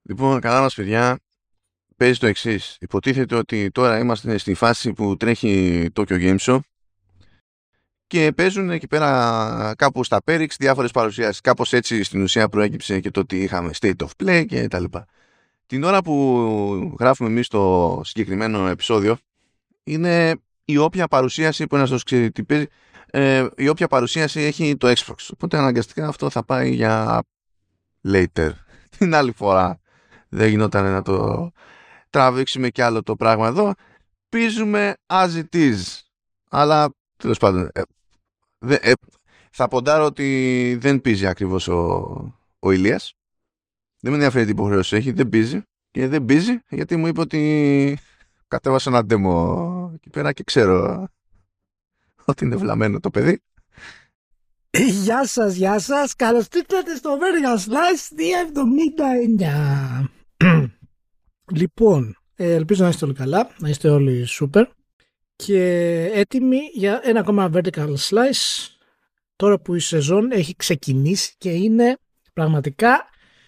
Λοιπόν, καλά μας παιδιά, παίζει το εξής. Υποτίθεται ότι τώρα είμαστε στη φάση που τρέχει Tokyo Game Show και παίζουν εκεί πέρα κάπου στα Perix διάφορες παρουσιάσεις. Κάπως έτσι στην ουσία προέκυψε και το ότι είχαμε State of Play και τα λοιπά. Την ώρα που γράφουμε εμείς το συγκεκριμένο επεισόδιο είναι η όποια παρουσίαση που ένας τους ξέρει τι παίζει, η όποια παρουσίαση έχει το Xbox. Οπότε αναγκαστικά αυτό θα πάει για later. Την άλλη φορά δεν γινόταν να το τραβήξουμε κι άλλο το πράγμα εδώ. Πίζουμε as it is. Αλλά τέλος πάντων θα ποντάρω ότι δεν πίζει ακριβώς ο Ηλίας. Δεν με ενδιαφέρει τι υποχρέωση έχει. Δεν πίζει. Και δεν πίζει γιατί μου είπε ότι κατέβασε ένα demo εκεί πέρα και ξέρω ότι είναι βλαμμένο το παιδί. Γεια σας. Καλώς ήρθατε στο Vertical Slice 279. Λοιπόν, ελπίζω να είστε όλοι καλά, να είστε όλοι super και έτοιμοι για ένα ακόμα Vertical Slice τώρα που η σεζόν έχει ξεκινήσει και είναι πραγματικά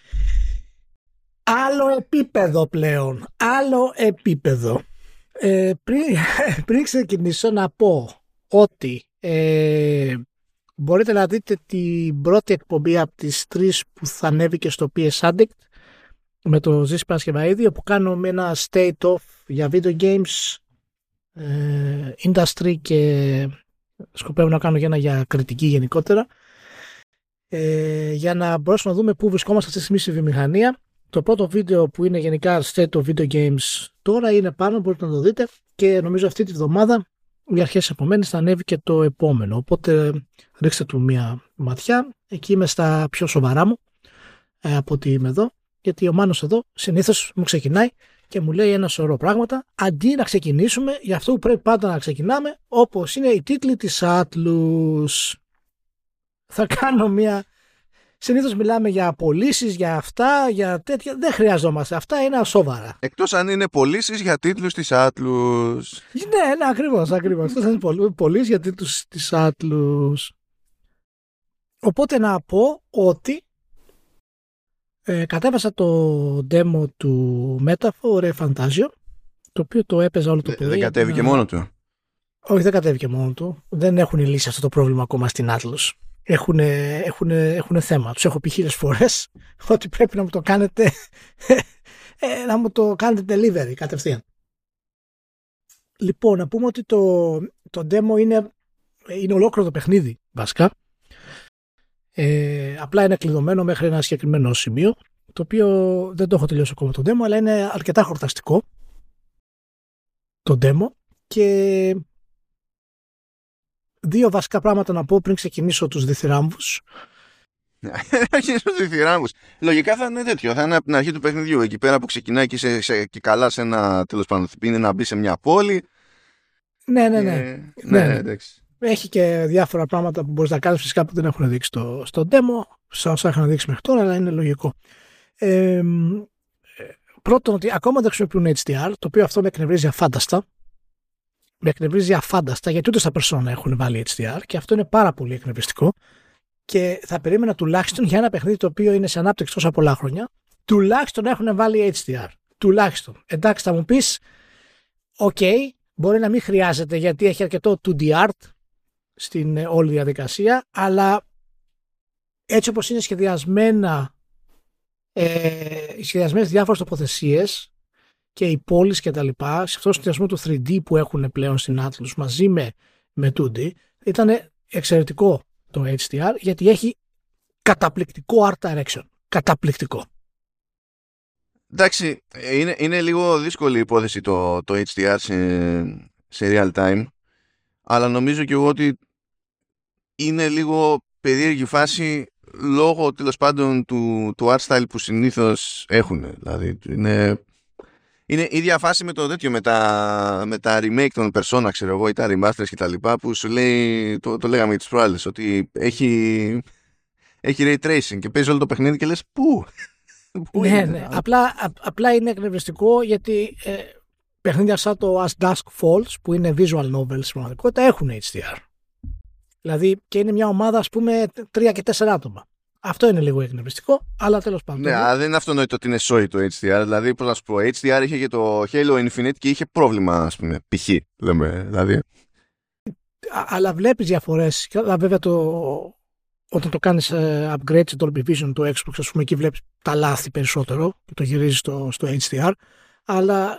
άλλο επίπεδο πλέον. Άλλο επίπεδο. Πριν ξεκινήσω να πω ότι μπορείτε να δείτε την πρώτη εκπομπή από τις 3 που θα ανέβηκε στο PS Addict με το Ζήση Παρασκευαίδη, όπου κάνουμε ένα state of για video games industry και σκοπεύω να κάνω για κριτική γενικότερα, για να μπορέσουμε να δούμε πού βρισκόμαστε αυτή τη στιγμή στη βιομηχανία. Το πρώτο βίντεο που είναι γενικά state of video games τώρα είναι πάνω, μπορείτε να το δείτε, και νομίζω αυτή τη βδομάδα οι αρχές επομένως θα ανέβει και το επόμενο, οπότε ρίξτε του μια ματιά. Εκεί είμαι στα πιο σοβαρά μου από ότι είμαι εδώ, γιατί ο Μάνος εδώ συνήθως μου ξεκινάει και μου λέει ένα σωρό πράγματα, αντί να ξεκινήσουμε για αυτό που πρέπει πάντα να ξεκινάμε, όπως είναι οι τίτλοι της Atlus. Θα κάνω μια... Συνήθως μιλάμε για πωλήσεις, για αυτά, για τέτοια. Δεν χρειαζόμαστε. Αυτά είναι ασόβαρα. Εκτός αν είναι πωλήσεις για τίτλους της Atlus. Ναι, ακριβώς. Εκτός αν είναι πωλήσεις για τίτλους της Atlus. Οπότε να πω ότι κατέβασα το demo του Metaphor Fantasio, το οποίο το έπαιζα όλο το παιδί. Δεν κατέβηκε μόνο του. Όχι, δεν κατέβηκε μόνο του. Δεν έχουν λύσει αυτό το πρόβλημα ακόμα στην Atlus. Έχουν θέμα. Τους έχω πει 1000 φορές ότι πρέπει να μου το κάνετε να μου το κάνετε delivery κατευθείαν. Λοιπόν, να πούμε ότι το demo είναι ολόκληρο το παιχνίδι βασικά. Απλά είναι κλειδωμένο μέχρι ένα συγκεκριμένο σημείο, το οποίο δεν το έχω τελειώσει ακόμα το demo, αλλά είναι αρκετά χορταστικό το demo. Και δύο βασικά πράγματα να πω πριν ξεκινήσω τους διθυράμβους. Λογικά θα είναι τέτοιο. Θα είναι από την αρχή του παιχνιδιού. Εκεί πέρα που ξεκινάει και καλά σε ένα, τέλος πάντων, είναι να μπει σε μια πόλη. Ναι. Εντάξει. Έχει και διάφορα πράγματα που μπορείς να κάνεις, φυσικά που δεν έχουν δείξει στο demo, σαν όσα είχαν δείξει μέχρι τώρα, αλλά είναι λογικό. Πρώτον, ότι ακόμα δεν χρησιμοποιούν HDR, το οποίο αυτό με εκνευρίζει αφάνταστα. Γιατί ούτε στα Persona έχουν βάλει HDR και αυτό είναι πάρα πολύ εκνευριστικό. Και θα περίμενα τουλάχιστον για ένα παιχνίδι το οποίο είναι σε ανάπτυξη τόσα πολλά χρόνια, τουλάχιστον να έχουν βάλει HDR. Τουλάχιστον. Εντάξει, θα μου πεις, OK, μπορεί να μην χρειάζεται γιατί έχει αρκετό 2D art στην όλη διαδικασία, αλλά έτσι όπως είναι σχεδιασμένες διάφορες τοποθεσίες και οι πόλεις και τα λοιπά, σε αυτό το σχεδιασμό του 3D που έχουν πλέον στην Atlus μαζί με 2D, ήταν εξαιρετικό το HDR, γιατί έχει καταπληκτικό art direction. Καταπληκτικό. Εντάξει, είναι λίγο δύσκολη η υπόθεση το HDR σε real time, αλλά νομίζω και εγώ ότι είναι λίγο περίεργη φάση λόγω τέλος πάντων του art style που συνήθως έχουν. Δηλαδή είναι ίδια φάση με το τέτοιο, με τα remake των Persona, ξέρω εγώ, ή τα remasters και τα λοιπά, που σου λέει, το λέγαμε για τις προάλλες, ότι έχει ray tracing και παίζει όλο το παιχνίδι και λες πού ναι. Απλά είναι εκνευριστικό γιατί παιχνίδια σαν το As Dusk Falls, που είναι visual novels στην πραγματικότητα, έχουν HDR. Δηλαδή και είναι μια ομάδα, ας πούμε, 3 και 4 άτομα. Αυτό είναι λίγο εκνευριστικό, αλλά τέλος πάντων. Ναι, αλλά δεν είναι αυτονόητο ότι είναι σόι το HDR. Δηλαδή, πώς να σου πω, HDR είχε και το Halo Infinite και είχε πρόβλημα, ας πούμε, π.χ. λέμε, δηλαδή. Αλλά βλέπεις διαφορές. Αλλά βέβαια όταν το κάνεις upgrade στο Dolby Vision του Xbox, ας πούμε, εκεί βλέπεις τα λάθη περισσότερο και το γυρίζεις στο HDR. Αλλά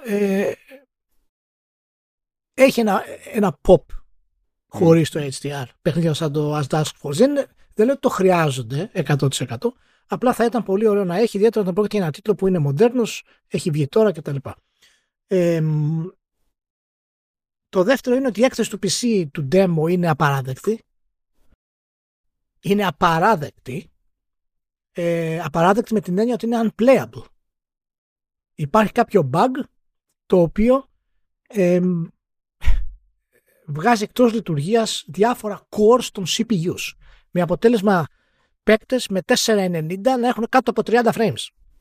έχει ένα pop χωρίς το HDR. Παιχνίδια σαν το As Dusk Falls. Δεν λέω ότι το χρειάζονται 100%. Απλά θα ήταν πολύ ωραίο να έχει, ιδιαίτερα όταν πρόκειται για ένα τίτλο που είναι μοντέρνος, έχει βγει τώρα κτλ. Το δεύτερο είναι ότι η έκθεση του PC του demo είναι απαράδεκτη. Είναι απαράδεκτη. Απαράδεκτη με την έννοια ότι είναι unplayable. Υπάρχει κάποιο bug το οποίο βγάζει εκτός λειτουργίας διάφορα cores των CPUs. Με αποτέλεσμα παίκτες με 490 να έχουν κάτω από 30 frames.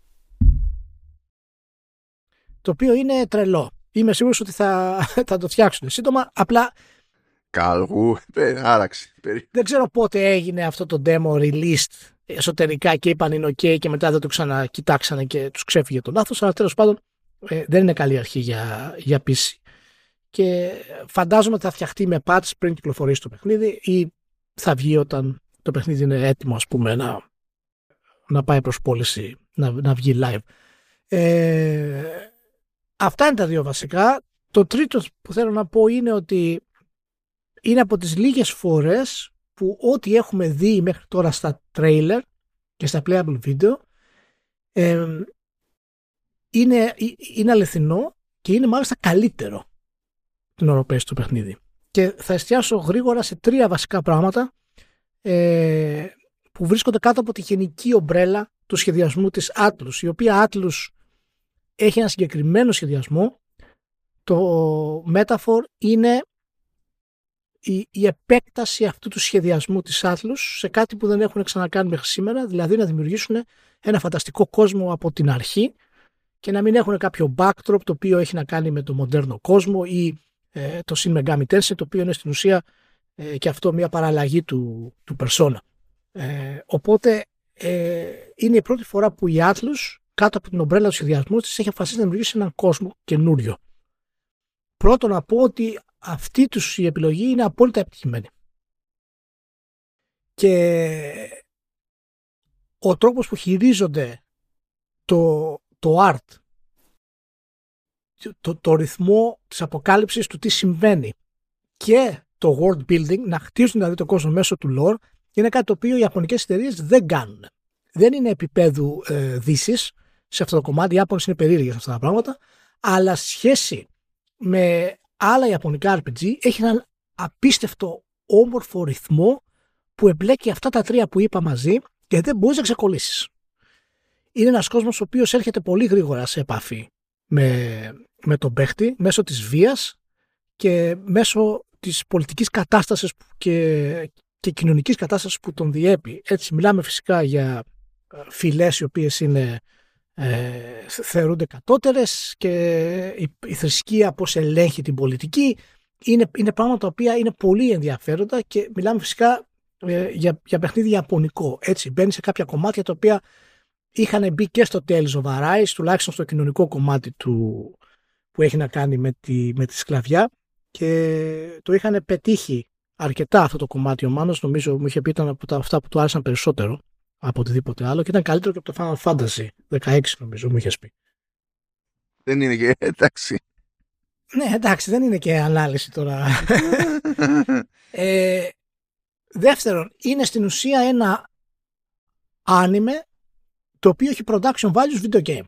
Το οποίο είναι τρελό. Είμαι σίγουρος ότι θα το φτιάξουν σύντομα. Απλά Καλού, άραξε. Δεν ξέρω πότε έγινε αυτό το demo released εσωτερικά και είπαν είναι ok και μετά δεν το ξανακοιτάξανε και τους ξέφυγε το λάθος, αλλά τέλος πάντων δεν είναι καλή αρχή για PC. Και φαντάζομαι ότι θα φτιαχτεί με patch πριν κυκλοφορήσει το παιχνίδι ή θα βγει όταν το παιχνίδι είναι έτοιμο, ας πούμε, να πάει προς πώληση, να βγει live. Αυτά είναι τα δύο βασικά. Το τρίτο που θέλω να πω είναι ότι είναι από τις λίγες φορές που ό,τι έχουμε δει μέχρι τώρα στα trailer και στα playable video είναι αληθινό και είναι μάλιστα καλύτερο την ώρα που παίζει το παιχνίδι. Και θα εστιάσω γρήγορα σε τρία βασικά πράγματα που βρίσκονται κάτω από τη γενική ομπρέλα του σχεδιασμού της Atlus, η οποία Atlus έχει ένα συγκεκριμένο σχεδιασμό. Το Metaphor είναι η επέκταση αυτού του σχεδιασμού της Atlus σε κάτι που δεν έχουν ξανακάνει μέχρι σήμερα, δηλαδή να δημιουργήσουν ένα φανταστικό κόσμο από την αρχή και να μην έχουν κάποιο backdrop το οποίο έχει να κάνει με το μοντέρνο κόσμο ή το Shin Megami Tensei, το οποίο είναι στην ουσία και αυτό μια παραλλαγή του Persona. Οπότε είναι η πρώτη φορά που η Atlus κάτω από την ομπρέλα του σχεδιασμού της έχει αποφασίσει να δημιουργήσει έναν κόσμο καινούριο. Πρώτον να πω ότι αυτή τους η επιλογή είναι απόλυτα επιτυχημένη. Και ο τρόπος που χειρίζονται το art, το ρυθμό της αποκάλυψης του τι συμβαίνει και το world building, να χτίζουν δηλαδή το κόσμο μέσω του lore, είναι κάτι το οποίο οι ιαπωνικές εταιρείες δεν κάνουν. Δεν είναι επίπεδου δύσης σε αυτό το κομμάτι, οι Ιάπωνες είναι περίεργες σε αυτά τα πράγματα, αλλά σχέση με άλλα ιαπωνικά RPG έχει έναν απίστευτο όμορφο ρυθμό που εμπλέκει αυτά τα τρία που είπα μαζί και δεν μπορείς να ξεκολλήσεις. Είναι ένας κόσμος ο οποίος έρχεται πολύ γρήγορα σε επαφή με τον παίχτη μέσω της βίας και μέσω της πολιτικής κατάστασης και κοινωνικής κατάστασης που τον διέπει. Έτσι μιλάμε φυσικά για φυλές οι οποίες θεωρούνται κατώτερες και η θρησκεία πώς ελέγχει την πολιτική. Είναι πράγματα τα οποία είναι πολύ ενδιαφέροντα και μιλάμε φυσικά για παιχνίδι ιαπωνικό. Έτσι μπαίνει σε κάποια κομμάτια τα οποία είχαν μπει και στο Tales of Arise, τουλάχιστον στο κοινωνικό κομμάτι που έχει να κάνει με τη σκλαβιά, και το είχαν πετύχει αρκετά αυτό το κομμάτι. Ο Μάνος νομίζω μου είχε πει ήταν από αυτά που του άρεσαν περισσότερο από οτιδήποτε άλλο και ήταν καλύτερο και από το Final Fantasy 16 νομίζω μου είχες πει. Δεν είναι και εντάξει. Ναι, εντάξει, δεν είναι και ανάλυση τώρα. Δεύτερον, είναι στην ουσία ένα άνιμε το οποίο έχει production values video game.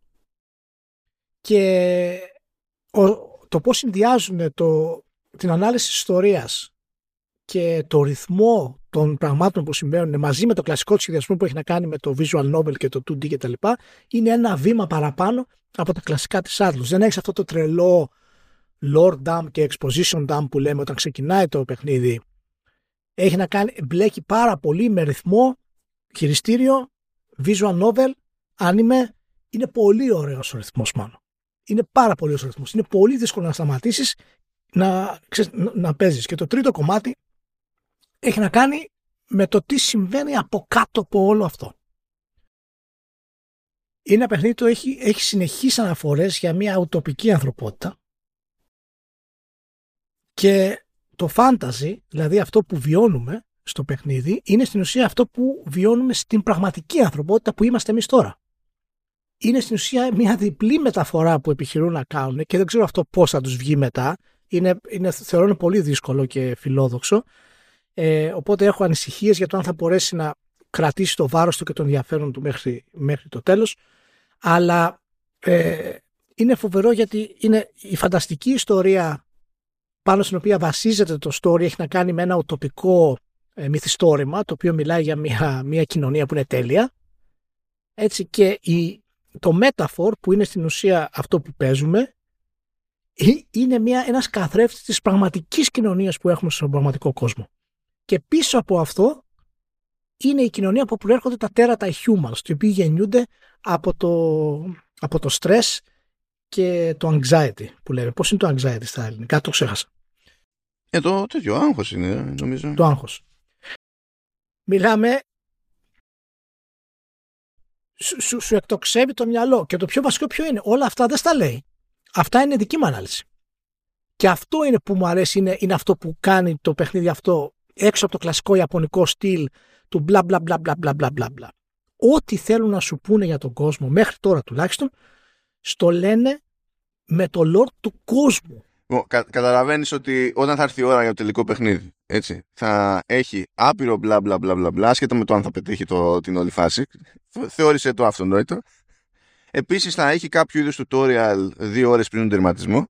Και το πώς συνδυάζουν την ανάλυση της ιστορίας και το ρυθμό των πραγμάτων που συμβαίνουν μαζί με το κλασικό του σχεδιασμό που έχει να κάνει με το visual novel και το 2D κτλ. Είναι ένα βήμα παραπάνω από τα κλασικά της Atlus. Δεν έχεις αυτό το τρελό lore dump και exposition dump που λέμε όταν ξεκινάει το παιχνίδι. Έχει να κάνει, μπλέκει πάρα πολύ με ρυθμό, χειριστήριο, visual novel, anime. Είναι πολύ ωραίος ο ρυθμός μάλλον. Είναι πάρα πολύ ωραίος ο ρυθμός. Είναι πολύ δύσκολο να σταματήσεις να παίζεις. Και το τρίτο κομμάτι έχει να κάνει με το τι συμβαίνει από κάτω από όλο αυτό. Είναι ένα παιχνίδι που έχει συνεχείς αναφορές για μια ουτοπική ανθρωπότητα και το fantasy, δηλαδή αυτό που βιώνουμε στο παιχνίδι, είναι στην ουσία αυτό που βιώνουμε στην πραγματική ανθρωπότητα που είμαστε εμείς τώρα. Είναι στην ουσία μια διπλή μεταφορά που επιχειρούν να κάνουν και δεν ξέρω αυτό πώς θα τους βγει μετά. Θεωρώ είναι πολύ δύσκολο και φιλόδοξο. Οπότε έχω ανησυχίες για το αν θα μπορέσει να κρατήσει το βάρος του και τον ενδιαφέρον του μέχρι το τέλος. Αλλά είναι φοβερό γιατί είναι η φανταστική ιστορία πάνω στην οποία βασίζεται το story, έχει να κάνει με ένα ουτοπικό μυθιστόρημα το οποίο μιλάει για μια κοινωνία που είναι τέλεια. Έτσι, και το metaphor που είναι στην ουσία αυτό που παίζουμε είναι ένας καθρέφτης της πραγματικής κοινωνίας που έχουμε στον πραγματικό κόσμο. Και πίσω από αυτό είναι η κοινωνία από που προέρχονται τα τέρατα, οι humans, οι οποίοι γεννιούνται από το stress και το anxiety που λέμε. Πώς είναι το anxiety στα ελληνικά, το ξέχασα. Το τέτοιο άγχος είναι, νομίζω. Το άγχος. Μιλάμε, σου εκτοξεύει το μυαλό και το πιο βασικό ποιο είναι, όλα αυτά δεν στα λέει. Αυτά είναι δική μου ανάλυση. Και αυτό είναι που μου αρέσει, είναι αυτό που κάνει το παιχνίδι αυτό έξω από το κλασικό ιαπωνικό στυλ του μπλα μπλα μπλα μπλα μπλα μπλα μπλα μπλα. Ό,τι θέλουν να σου πούνε για τον κόσμο, μέχρι τώρα τουλάχιστον, στο λένε με το lore του κόσμου. Καταλαβαίνεις ότι όταν θα έρθει η ώρα για το τελικό παιχνίδι, έτσι, θα έχει άπειρο μπλα μπλα μπλα μπλα μπλα, ασχετά με το αν θα πετύχει την όλη φάση. Θεώρησε το αυτονόητο. Επίσης θα έχει κάποιο είδους tutorial 2 ώρες πριν τον τερματισμό.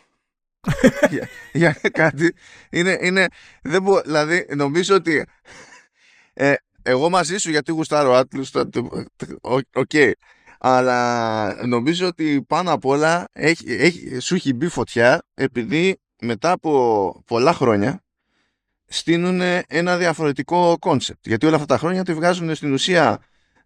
για κάτι. Δηλαδή νομίζω ότι εγώ μαζί σου γιατί γουστάρω Atlus, οκ. Αλλά νομίζω ότι πάνω απ' όλα σου έχει μπει φωτιά επειδή μετά από πολλά χρόνια στείνουν ένα διαφορετικό κόνσεπτ. Γιατί όλα αυτά τα χρόνια τη βγάζουν στην ουσία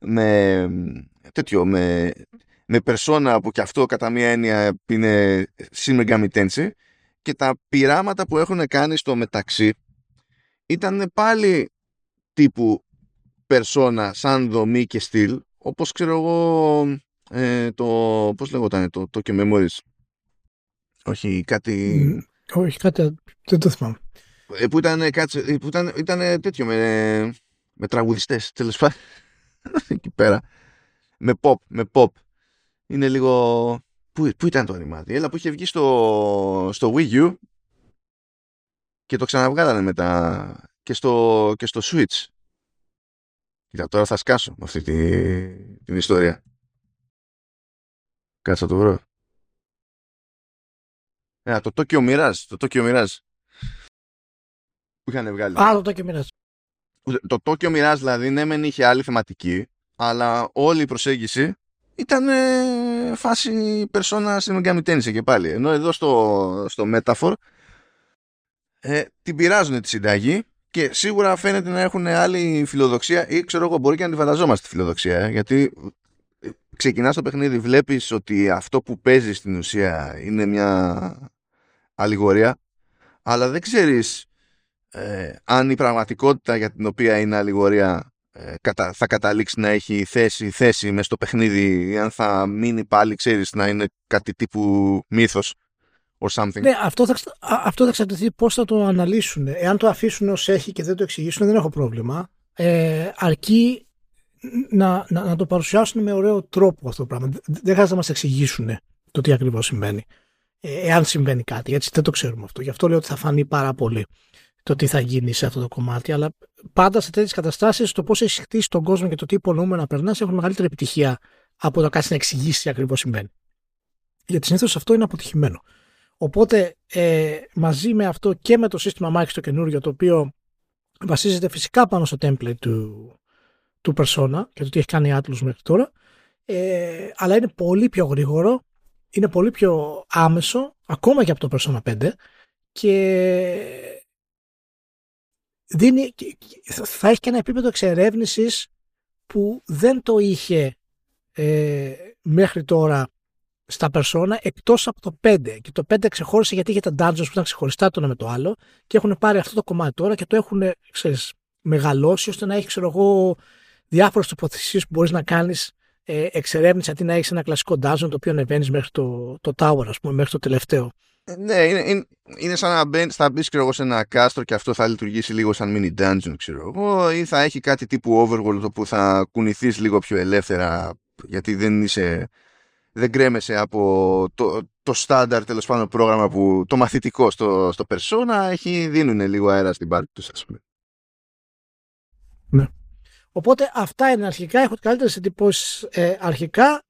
με περσόνα που κι αυτό κατά μία έννοια είναι Shin Megami Tensei, και τα πειράματα που έχουν κάνει στο μεταξύ ήταν πάλι τύπου περσόνα σαν δομή και στυλ, όπως ξέρω εγώ πώς λεγόταν το Tokyo Memories. Όχι κάτι δεν το θυμάμαι. που ήταν τέτοιο με τραγουδιστές τέλος πάντων εκεί πέρα με pop. Είναι λίγο πού ήταν το ρημάδι, έλα, που είχε βγει στο Wii U και το ξαναβγάλανε μετά και στο Switch. Κοίτα, τώρα θα σκάσω με αυτή την ιστορία. Κάτσα το βρω. Το Tokyo Mirage που είχαν βγάλει. Το Tokyo Mirage. Το Tokyo Mirage δηλαδή ναι μεν είχε άλλη θεματική, αλλά όλη η προσέγγιση ήταν φάση περσόνα στην Megami Tensei και πάλι. Ενώ εδώ στο Metaphor την πειράζουν τη συνταγή και σίγουρα φαίνεται να έχουν άλλη φιλοδοξία, ή ξέρω εγώ, μπορεί και να τη φανταζόμαστε τη φιλοδοξία, γιατί ξεκινάς το παιχνίδι, βλέπεις ότι αυτό που παίζει στην ουσία είναι μια αλληγορία, αλλά δεν ξέρεις αν η πραγματικότητα για την οποία είναι αλληγορία θα καταλήξει να έχει θέση μες στο παιχνίδι, ή αν θα μείνει πάλι, ξέρεις, να είναι κάτι τύπου μύθος or something. Ναι, αυτό θα εξαρτηθεί πώς θα το αναλύσουν. Εάν το αφήσουν ως έχει και δεν το εξηγήσουν, δεν έχω πρόβλημα. Αρκεί να το παρουσιάσουν με ωραίο τρόπο αυτό το πράγμα. Δεν χρειάζεται να μας εξηγήσουν το τι ακριβώς συμβαίνει. Εάν συμβαίνει κάτι, έτσι δεν το ξέρουμε αυτό. Γι' αυτό λέω ότι θα φανεί πάρα πολύ το τι θα γίνει σε αυτό το κομμάτι. Αλλά πάντα σε τέτοιες καταστάσεις, το πώς έχει χτίσει τον κόσμο και το τι υπονοούμε να περνάς έχουν μεγαλύτερη επιτυχία από το κάτσει να εξηγήσει τι ακριβώς συμβαίνει. Γιατί συνήθως αυτό είναι αποτυχημένο. Οπότε μαζί με αυτό και με το σύστημα μάχης το καινούργιο, το οποίο βασίζεται φυσικά πάνω στο template του Persona και το τι έχει κάνει η Atlus μέχρι τώρα, αλλά είναι πολύ πιο γρήγορο, είναι πολύ πιο άμεσο, ακόμα και από το Persona 5, και θα έχει και ένα επίπεδο εξερεύνησης που δεν το είχε μέχρι τώρα στα Persona, εκτός από το 5. Και το 5 ξεχώρισε γιατί είχε τα dungeons που ήταν ξεχωριστά το ένα με το άλλο, και έχουν πάρει αυτό το κομμάτι τώρα και το έχουν, ξέρεις, μεγαλώσει ώστε να έχει, ξέρω εγώ, διάφορες τοποθεσίες που μπορείς να κάνεις εξερεύνηση αντί να έχεις ένα κλασικό dungeon το οποίο ανεβαίνεις μέχρι το tower, ας πούμε, μέχρι το τελευταίο. Ναι, είναι σαν να θα μπεις ξέρω εγώ, σε ένα κάστρο και αυτό θα λειτουργήσει λίγο σαν mini dungeon, ξέρω εγώ, ή θα έχει κάτι τύπου overworld που θα κουνηθείς λίγο πιο ελεύθερα γιατί δεν κρέμεσαι από το στάνταρ τέλος πάντων πρόγραμμα που το μαθητικό στο Persona δίνουν λίγο αέρα στην πάρτι τους, ας πούμε. Ναι. Οπότε αυτά είναι αρχικά, έχω καλύτερες εντυπώσεις αρχικά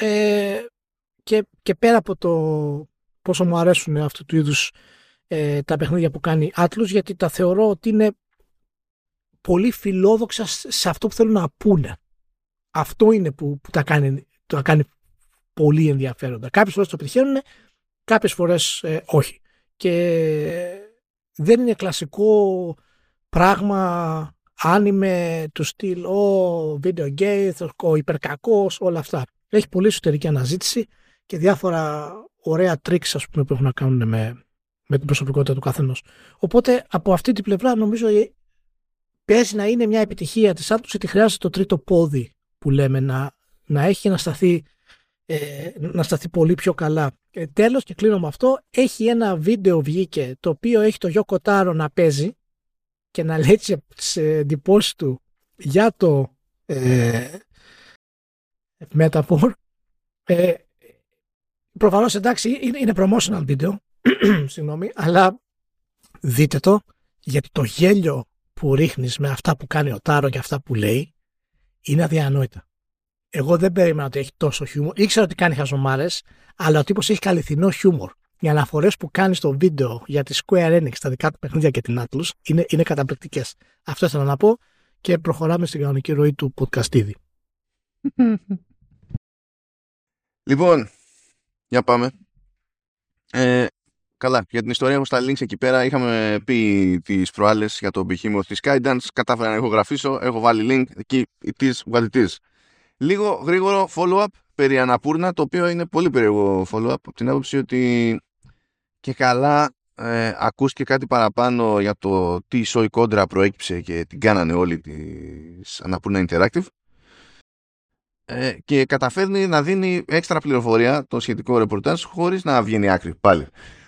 και πέρα από το πόσο μου αρέσουν αυτού του είδους τα παιχνίδια που κάνει Atlus, γιατί τα θεωρώ ότι είναι πολύ φιλόδοξα σε αυτό που θέλουν να πούνε. Αυτό είναι που τα κάνει πολύ ενδιαφέροντα. Κάποιες φορές το πετυχαίνουν, κάποιες φορές όχι. Και δεν είναι κλασικό πράγμα άνιμε του στυλ video game, ο υπερκακός, όλα αυτά. Έχει πολύ εσωτερική αναζήτηση και διάφορα ωραία tricks, ας πούμε, που έχουν να κάνουν με την προσωπικότητα του καθενός. Οπότε από αυτή την πλευρά νομίζω παίζει να είναι μια επιτυχία της Atlus, γιατί χρειάζεται το τρίτο πόδι που λέμε να έχει να σταθεί πολύ πιο καλά. Τέλος, και κλείνω με αυτό, έχει ένα βίντεο βγήκε το οποίο έχει το Yoko Taro να παίζει και να λέει τις εντυπώσεις του για το Metaphor. Προφανώς, εντάξει, είναι promotional video συγγνώμη, αλλά δείτε το, γιατί το γέλιο που ρίχνεις με αυτά που κάνει ο Τάρο και αυτά που λέει είναι αδιανόητα. Εγώ δεν περίμενα ότι έχει τόσο χιούμορ. Ήξερα ότι κάνει χαζομάρες, αλλά ο τύπος έχει καλυθινό χιούμορ. Οι αναφορές που κάνει στο βίντεο για τη Square Enix, τα δικά του παιχνίδια και την Atlus είναι καταπληκτικές. Αυτό ήθελα να πω και προχωράμε στην κανονική ροή του podcastίδη. Λοιπόν, για πάμε. Καλά, για την ιστορία έχω στα links εκεί πέρα. Είχαμε πει τις προάλλες για το behemoth της Skydance. Κατάφερα να ηχογραφήσω, έχω βάλει link εκεί. It is what it is. Λίγο γρήγορο follow-up περί Annapurna, το οποίο είναι πολύ περίεργο follow-up από την άποψη ότι και καλά ακούστηκε κάτι παραπάνω για το τι Soy Contra προέκυψε και την κάνανε όλοι της Annapurna Interactive, και καταφέρνει να δίνει έξτρα πληροφορία το σχετικό ρεπορτάζ χωρίς να βγαίνει άκρη πάλι.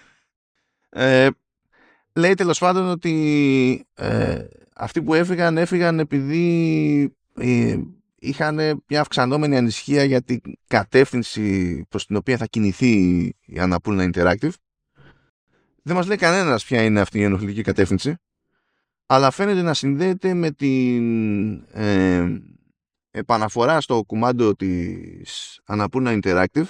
Λέει τέλος πάντων ότι αυτοί που έφυγαν επειδή είχαν μια αυξανόμενη ανησυχία για την κατεύθυνση προς την οποία θα κινηθεί η Annapurna Interactive. Δεν μας λέει κανένας ποια είναι αυτή η ενοχλητική κατεύθυνση, αλλά φαίνεται να συνδέεται με την επαναφορά στο κουμάντο της Annapurna Interactive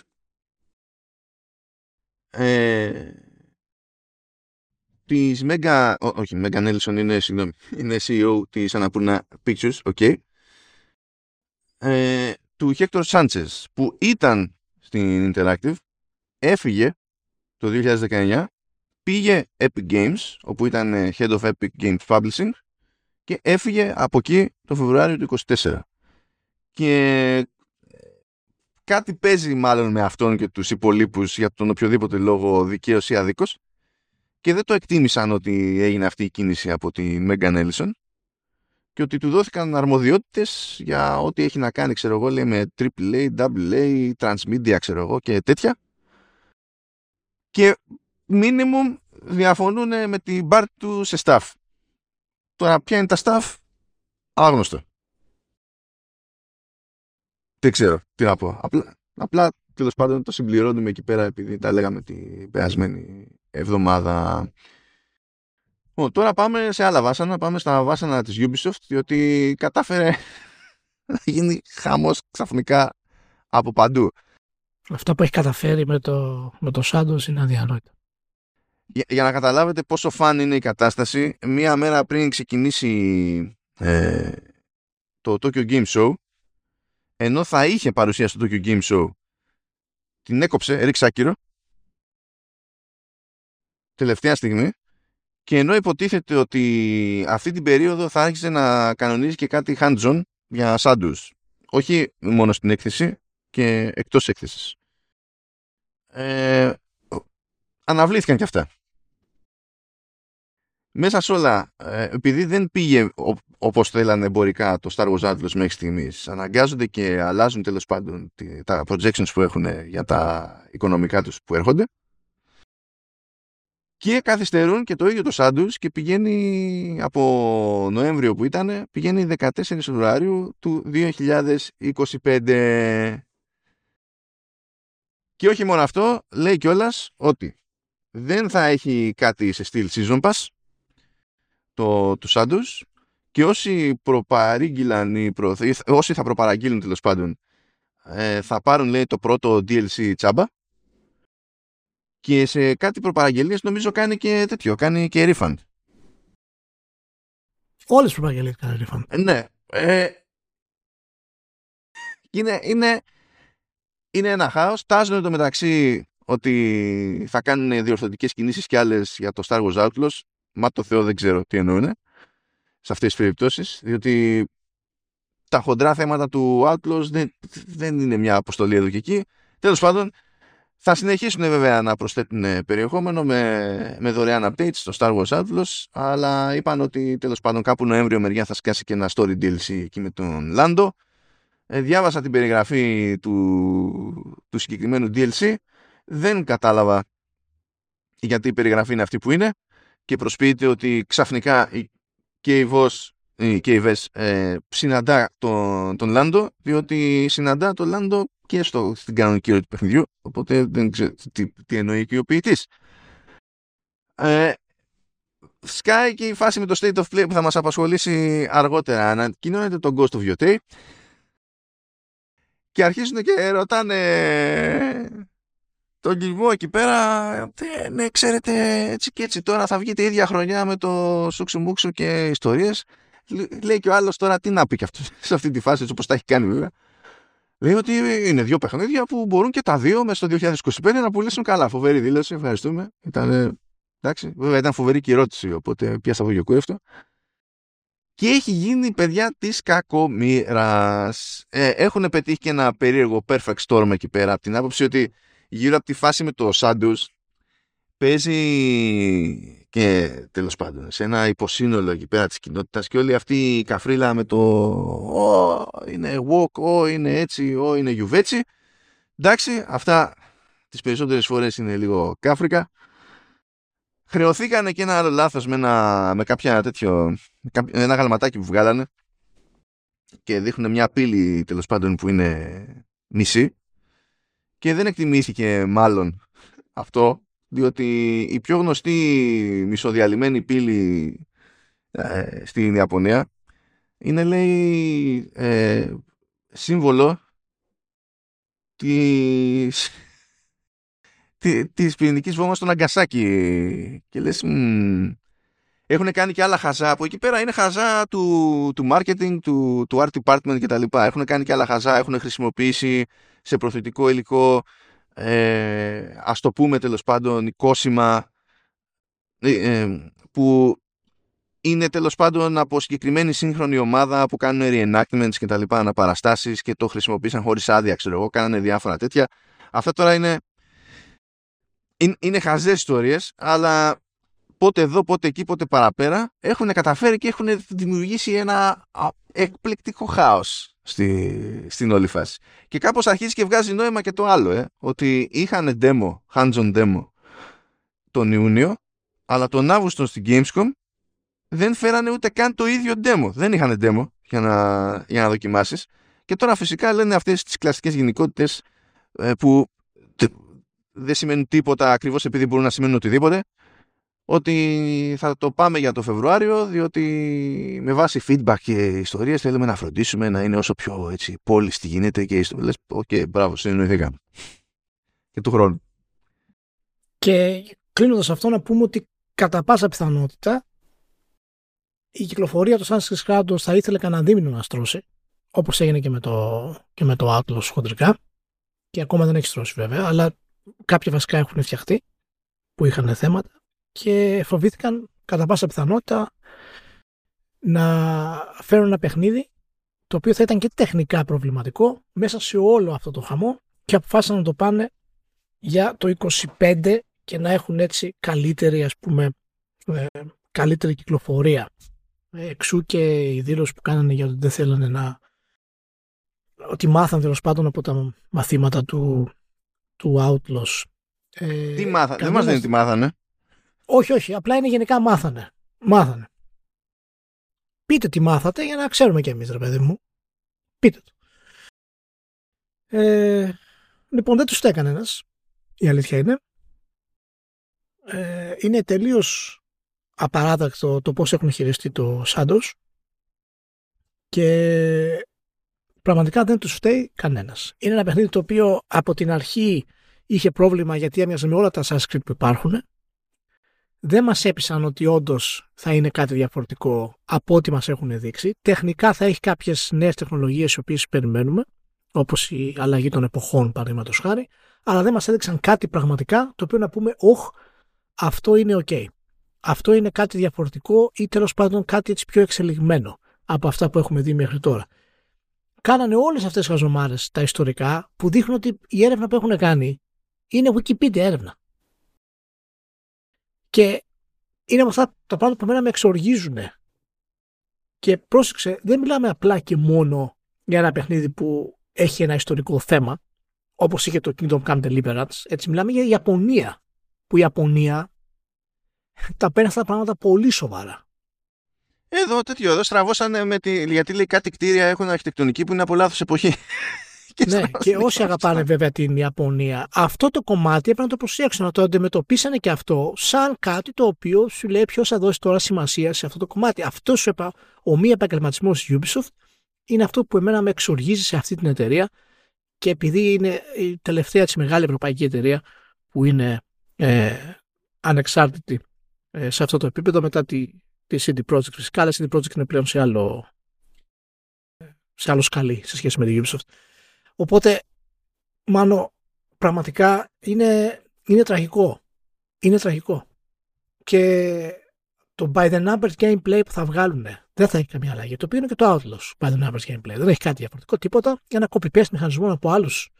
της όχι, Megan Nelson είναι CEO της Annapurna Pictures, okay. Του Hector Sanchez που ήταν στην Interactive, έφυγε το 2019, πήγε Epic Games όπου ήταν Head of Epic Games Publishing και έφυγε από εκεί το Φεβρουάριο του 2024. Και κάτι παίζει μάλλον με αυτόν και τους υπολείπους για τον οποιοδήποτε λόγο, δικαίως ή αδίκως, και δεν το εκτίμησαν ότι έγινε αυτή η κίνηση από τη Megan Ellison και ότι του δόθηκαν αρμοδιότητες για ό,τι έχει να κάνει, ξέρω εγώ, λέει, με AAA, AA, Transmedia, ξέρω εγώ, και τέτοια. Και minimum διαφωνούν με την πάρτι του σε staff. Τώρα ποια είναι τα staff, άγνωστο. Δεν ξέρω τι να πω. Απλά τέλος πάντων το συμπληρώνουμε εκεί πέρα επειδή τα λέγαμε την περασμένη εβδομάδα. Τώρα πάμε σε άλλα βάσανα. Πάμε στα βάσανα της Ubisoft, διότι κατάφερε να γίνει χαμός ξαφνικά από παντού. Αυτά που έχει καταφέρει με το Shadows είναι αδιανόητα. Για να καταλάβετε πόσο φαν είναι η κατάσταση, μία μέρα πριν ξεκινήσει το Tokyo Game Show, ενώ θα είχε παρουσία στο Tokyo Game Show, την έκοψε, έριξε άκυρο τελευταία στιγμή, και ενώ υποτίθεται ότι αυτή την περίοδο θα άρχισε να κανονίζει και κάτι hands-on για Shadows, όχι μόνο στην έκθεση και εκτός έκθεσης. Αναβλήθηκαν και αυτά. μέσα σε όλα, επειδή δεν πήγε όπως θέλανε εμπορικά το Star Wars Atlas μέχρι στιγμής, αναγκάζονται και αλλάζουν τέλος πάντων τα projections που έχουν για τα οικονομικά τους που έρχονται και καθυστερούν και το ίδιο το Sandus και πηγαίνει από Νοέμβριο που ήταν, πηγαίνει 14 Φεβρουαρίου του 2025. Και όχι μόνο αυτό, λέει κιόλας ότι δεν θα έχει κάτι σε στυλ Season Pass του Sandus και όσοι προπαρήγγειλαν όσοι θα προπαραγγείλουν τέλος πάντων θα πάρουν, λέει, το πρώτο DLC τσάμπα και σε κάτι προπαραγγελίες νομίζω κάνει και τέτοιο, κάνει και refund. Όλες τις προπαραγγελίες κάνουν refund. Ναι. Είναι ένα χάος. Τάζουν εντωμεταξύ ότι θα κάνουν διορθωτικές κινήσεις και άλλες για το Star Wars Outlaws. Μα το Θεό δεν ξέρω τι εννοούν σε αυτές τις περιπτώσεις, διότι τα χοντρά θέματα του Outlaws δεν είναι μια αποστολή εδώ και εκεί. Τέλος πάντων, θα συνεχίσουν βέβαια να προσθέτουν περιεχόμενο με δωρεάν updates στο Star Wars Outlaws, αλλά είπαν ότι τέλος πάντων κάπου Νοέμβριο μεριά θα σκάσει και ένα story DLC εκεί με τον Λάντο. Διάβασα την περιγραφή του συγκεκριμένου DLC, δεν κατάλαβα γιατί η περιγραφή είναι αυτή που είναι και προσποιείται ότι ξαφνικά και η Βες συναντά τον Λάντο, διότι συναντά τον Λάντο και στην κανονική ώρα του παιχνιδιού, οπότε δεν ξέρω τι εννοεί και ο ποιητής. Σκάει και η φάση με το State of Play που θα μας απασχολήσει αργότερα. Ανακοινώνεται τον Ghost of Yotei και αρχίζουν και ρωτάνε τον Κιλμό εκεί πέρα, ναι, ξέρετε, έτσι και έτσι τώρα θα βγείτε η ίδια χρονιά με το Σούξου και ιστορίες. Λέει και ο άλλος τώρα τι να πει και αυτό σε αυτή τη φάση, έτσι όπως τα έχει κάνει βέβαια. Λέει ότι είναι δύο παιχνίδια που μπορούν και τα δύο μέσα στο 2025 να πουλήσουν καλά. Φοβερή δήλωση, ευχαριστούμε. Εντάξει, βέβαια ήταν φοβερή και η ερώτηση, οπότε πιάσα από γεκούρευτο. Και έχει γίνει, παιδιά, της κακομοίρας. Έχουν πετύχει και ένα περίεργο perfect storm εκεί πέρα, από την άποψη ότι γύρω από τη φάση με το Sandus παίζει και τέλος πάντων σε ένα υποσύνολο εκεί πέρα της κοινότητας και όλη αυτή η καφρίλα με το είναι walk, είναι έτσι, είναι γιουβέτσι. Εντάξει, αυτά τις περισσότερες φορές είναι λίγο κάφρικα. Χρεωθήκανε και ένα άλλο λάθος με κάποια ένα γαλματάκι που βγάλανε και δείχνουν μια πύλη τέλος πάντων που είναι μισή και δεν εκτιμήθηκε μάλλον αυτό, διότι η πιο γνωστή μισοδιαλυμένη πύλη στην Ιαπωνία είναι, λέει, σύμβολο της πυρηνικής βόμβας στο Ναγκασάκι και λες έχουν κάνει και άλλα χαζά που εκεί πέρα είναι χαζά του marketing, του art department και τα λοιπά. Έχουν κάνει και άλλα χαζά, έχουν χρησιμοποιήσει σε προθετικό υλικό ας το πούμε τέλος πάντων κόσημα που είναι τέλος πάντων από συγκεκριμένη σύγχρονη ομάδα που κάνουν reenactments και τα λοιπά, αναπαραστάσεις και το χρησιμοποίησαν χωρίς άδεια, ξέρω εγώ, κάνανε διάφορα τέτοια. Αυτά τώρα είναι χαζές ιστορίες, αλλά πότε εδώ, πότε εκεί, πότε παραπέρα έχουν καταφέρει και έχουν δημιουργήσει ένα εκπληκτικό χάος στην όλη φάση. Και κάπως αρχίζει και βγάζει νόημα και το άλλο, ότι είχαν demo, hands-on demo τον Ιούνιο, αλλά τον Αύγουστο στην Gamescom δεν φέρανε ούτε καν το ίδιο demo. Δεν είχαν demo για να δοκιμάσεις. Και τώρα φυσικά λένε αυτές τις κλασικές γενικότητες που δεν σημαίνουν τίποτα ακριβώς επειδή μπορούν να σημαίνουν οτιδήποτε, ότι θα το πάμε για το Φεβρουάριο, διότι με βάση feedback και ιστορίες θέλουμε να φροντίσουμε να είναι όσο πιο έτσι πόλιστη γίνεται και ιστορίες. Οκ, μπράβο, συνεννοηθήκαμε. Και του χρόνου. Και κλείνοντας αυτό να πούμε ότι κατά πάσα πιθανότητα η κυκλοφορία του Assassin's Creed θα ήθελε κανένα δίμηνο να στρώσει, όπως έγινε και με το Atlas χοντρικά, και ακόμα δεν έχει στρώσει βέβαια, αλλά κάποια βασικά έχουν φτιαχτεί που είχαν θέματα και φοβήθηκαν κατά πάσα πιθανότητα να φέρουν ένα παιχνίδι το οποίο θα ήταν και τεχνικά προβληματικό μέσα σε όλο αυτό το χαμό και αποφάσισαν να το πάνε για το 25 και να έχουν έτσι καλύτερη, ας πούμε, καλύτερη κυκλοφορία. Εξού και η δήλωση που κάνανε για ότι δεν θέλανε να... ότι μάθαν τέλος πάντων από τα μαθήματα του Outlaws. Τι μάθανε, δεν μας λένε τι μάθανε. Όχι, απλά είναι γενικά μάθανε. Πείτε τι μάθατε για να ξέρουμε κι εμείς, ρε παιδί μου. Πείτε το. Λοιπόν, δεν τους φταίει κανένας. Η αλήθεια είναι. Είναι τελείως απαράδεκτο το πώς έχουν χειριστεί το Shadows και πραγματικά δεν τους φταίει κανένας. Είναι ένα παιχνίδι το οποίο από την αρχή είχε πρόβλημα γιατί έμοιαζε με όλα τα Assassin's που υπάρχουν. Δεν μας έπεισαν ότι όντως θα είναι κάτι διαφορετικό από ό,τι μας έχουν δείξει. Τεχνικά θα έχει κάποιες νέες τεχνολογίες οι οποίες περιμένουμε, όπως η αλλαγή των εποχών παραδείγματος χάρη, αλλά δεν μας έδειξαν κάτι πραγματικά το οποίο να πούμε αυτό είναι ok. Αυτό είναι κάτι διαφορετικό ή τέλος πάντων κάτι έτσι πιο εξελιγμένο από αυτά που έχουμε δει μέχρι τώρα. Κάνανε όλες αυτές τις χαζομάρες τα ιστορικά που δείχνουν ότι η έρευνα που έχουν κάνει είναι Wikipedia έρευνα. Και είναι από αυτά τα πράγματα που εμένα με εξοργίζουν. Και πρόσεξε, δεν μιλάμε απλά και μόνο για ένα παιχνίδι που έχει ένα ιστορικό θέμα, όπως είχε το Kingdom Come Deliverance. Έτσι, μιλάμε για Ιαπωνία, που η Ιαπωνία τα παίρνει αυτά τα πράγματα πολύ σοβαρά. Εδώ στραβώσανε γιατί λέει κάτι κτίρια έχουν αρχιτεκτονική που είναι από λάθος εποχή. Ναι, και όσοι αγαπάνε βέβαια την Ιαπωνία, αυτό το κομμάτι έπρεπε να το προσέξουν, να το αντιμετωπίσανε και αυτό σαν κάτι το οποίο σου λέει ποιος θα δώσει τώρα σημασία σε αυτό το κομμάτι. Αυτό σου είπα, ο μη επαγγελματισμός της Ubisoft είναι αυτό που εμένα με εξοργίζει σε αυτή την εταιρεία και επειδή είναι η τελευταία της μεγάλη ευρωπαϊκή εταιρεία που είναι ανεξάρτητη σε αυτό το επίπεδο μετά τη CD Projekt. Φυσικά, αλλά CD Projekt είναι πλέον σε άλλο σκαλί σε σχέση με τη Ubisoft. Οπότε, μάλλον, πραγματικά είναι τραγικό. Είναι τραγικό. Και το by the numbers gameplay που θα βγάλουν δεν θα έχει καμία αλλαγή. Το οποίο είναι και το Outlaws by the numbers gameplay. Δεν έχει κάτι διαφορετικό, τίποτα. Για ένα copy-paste μηχανισμό από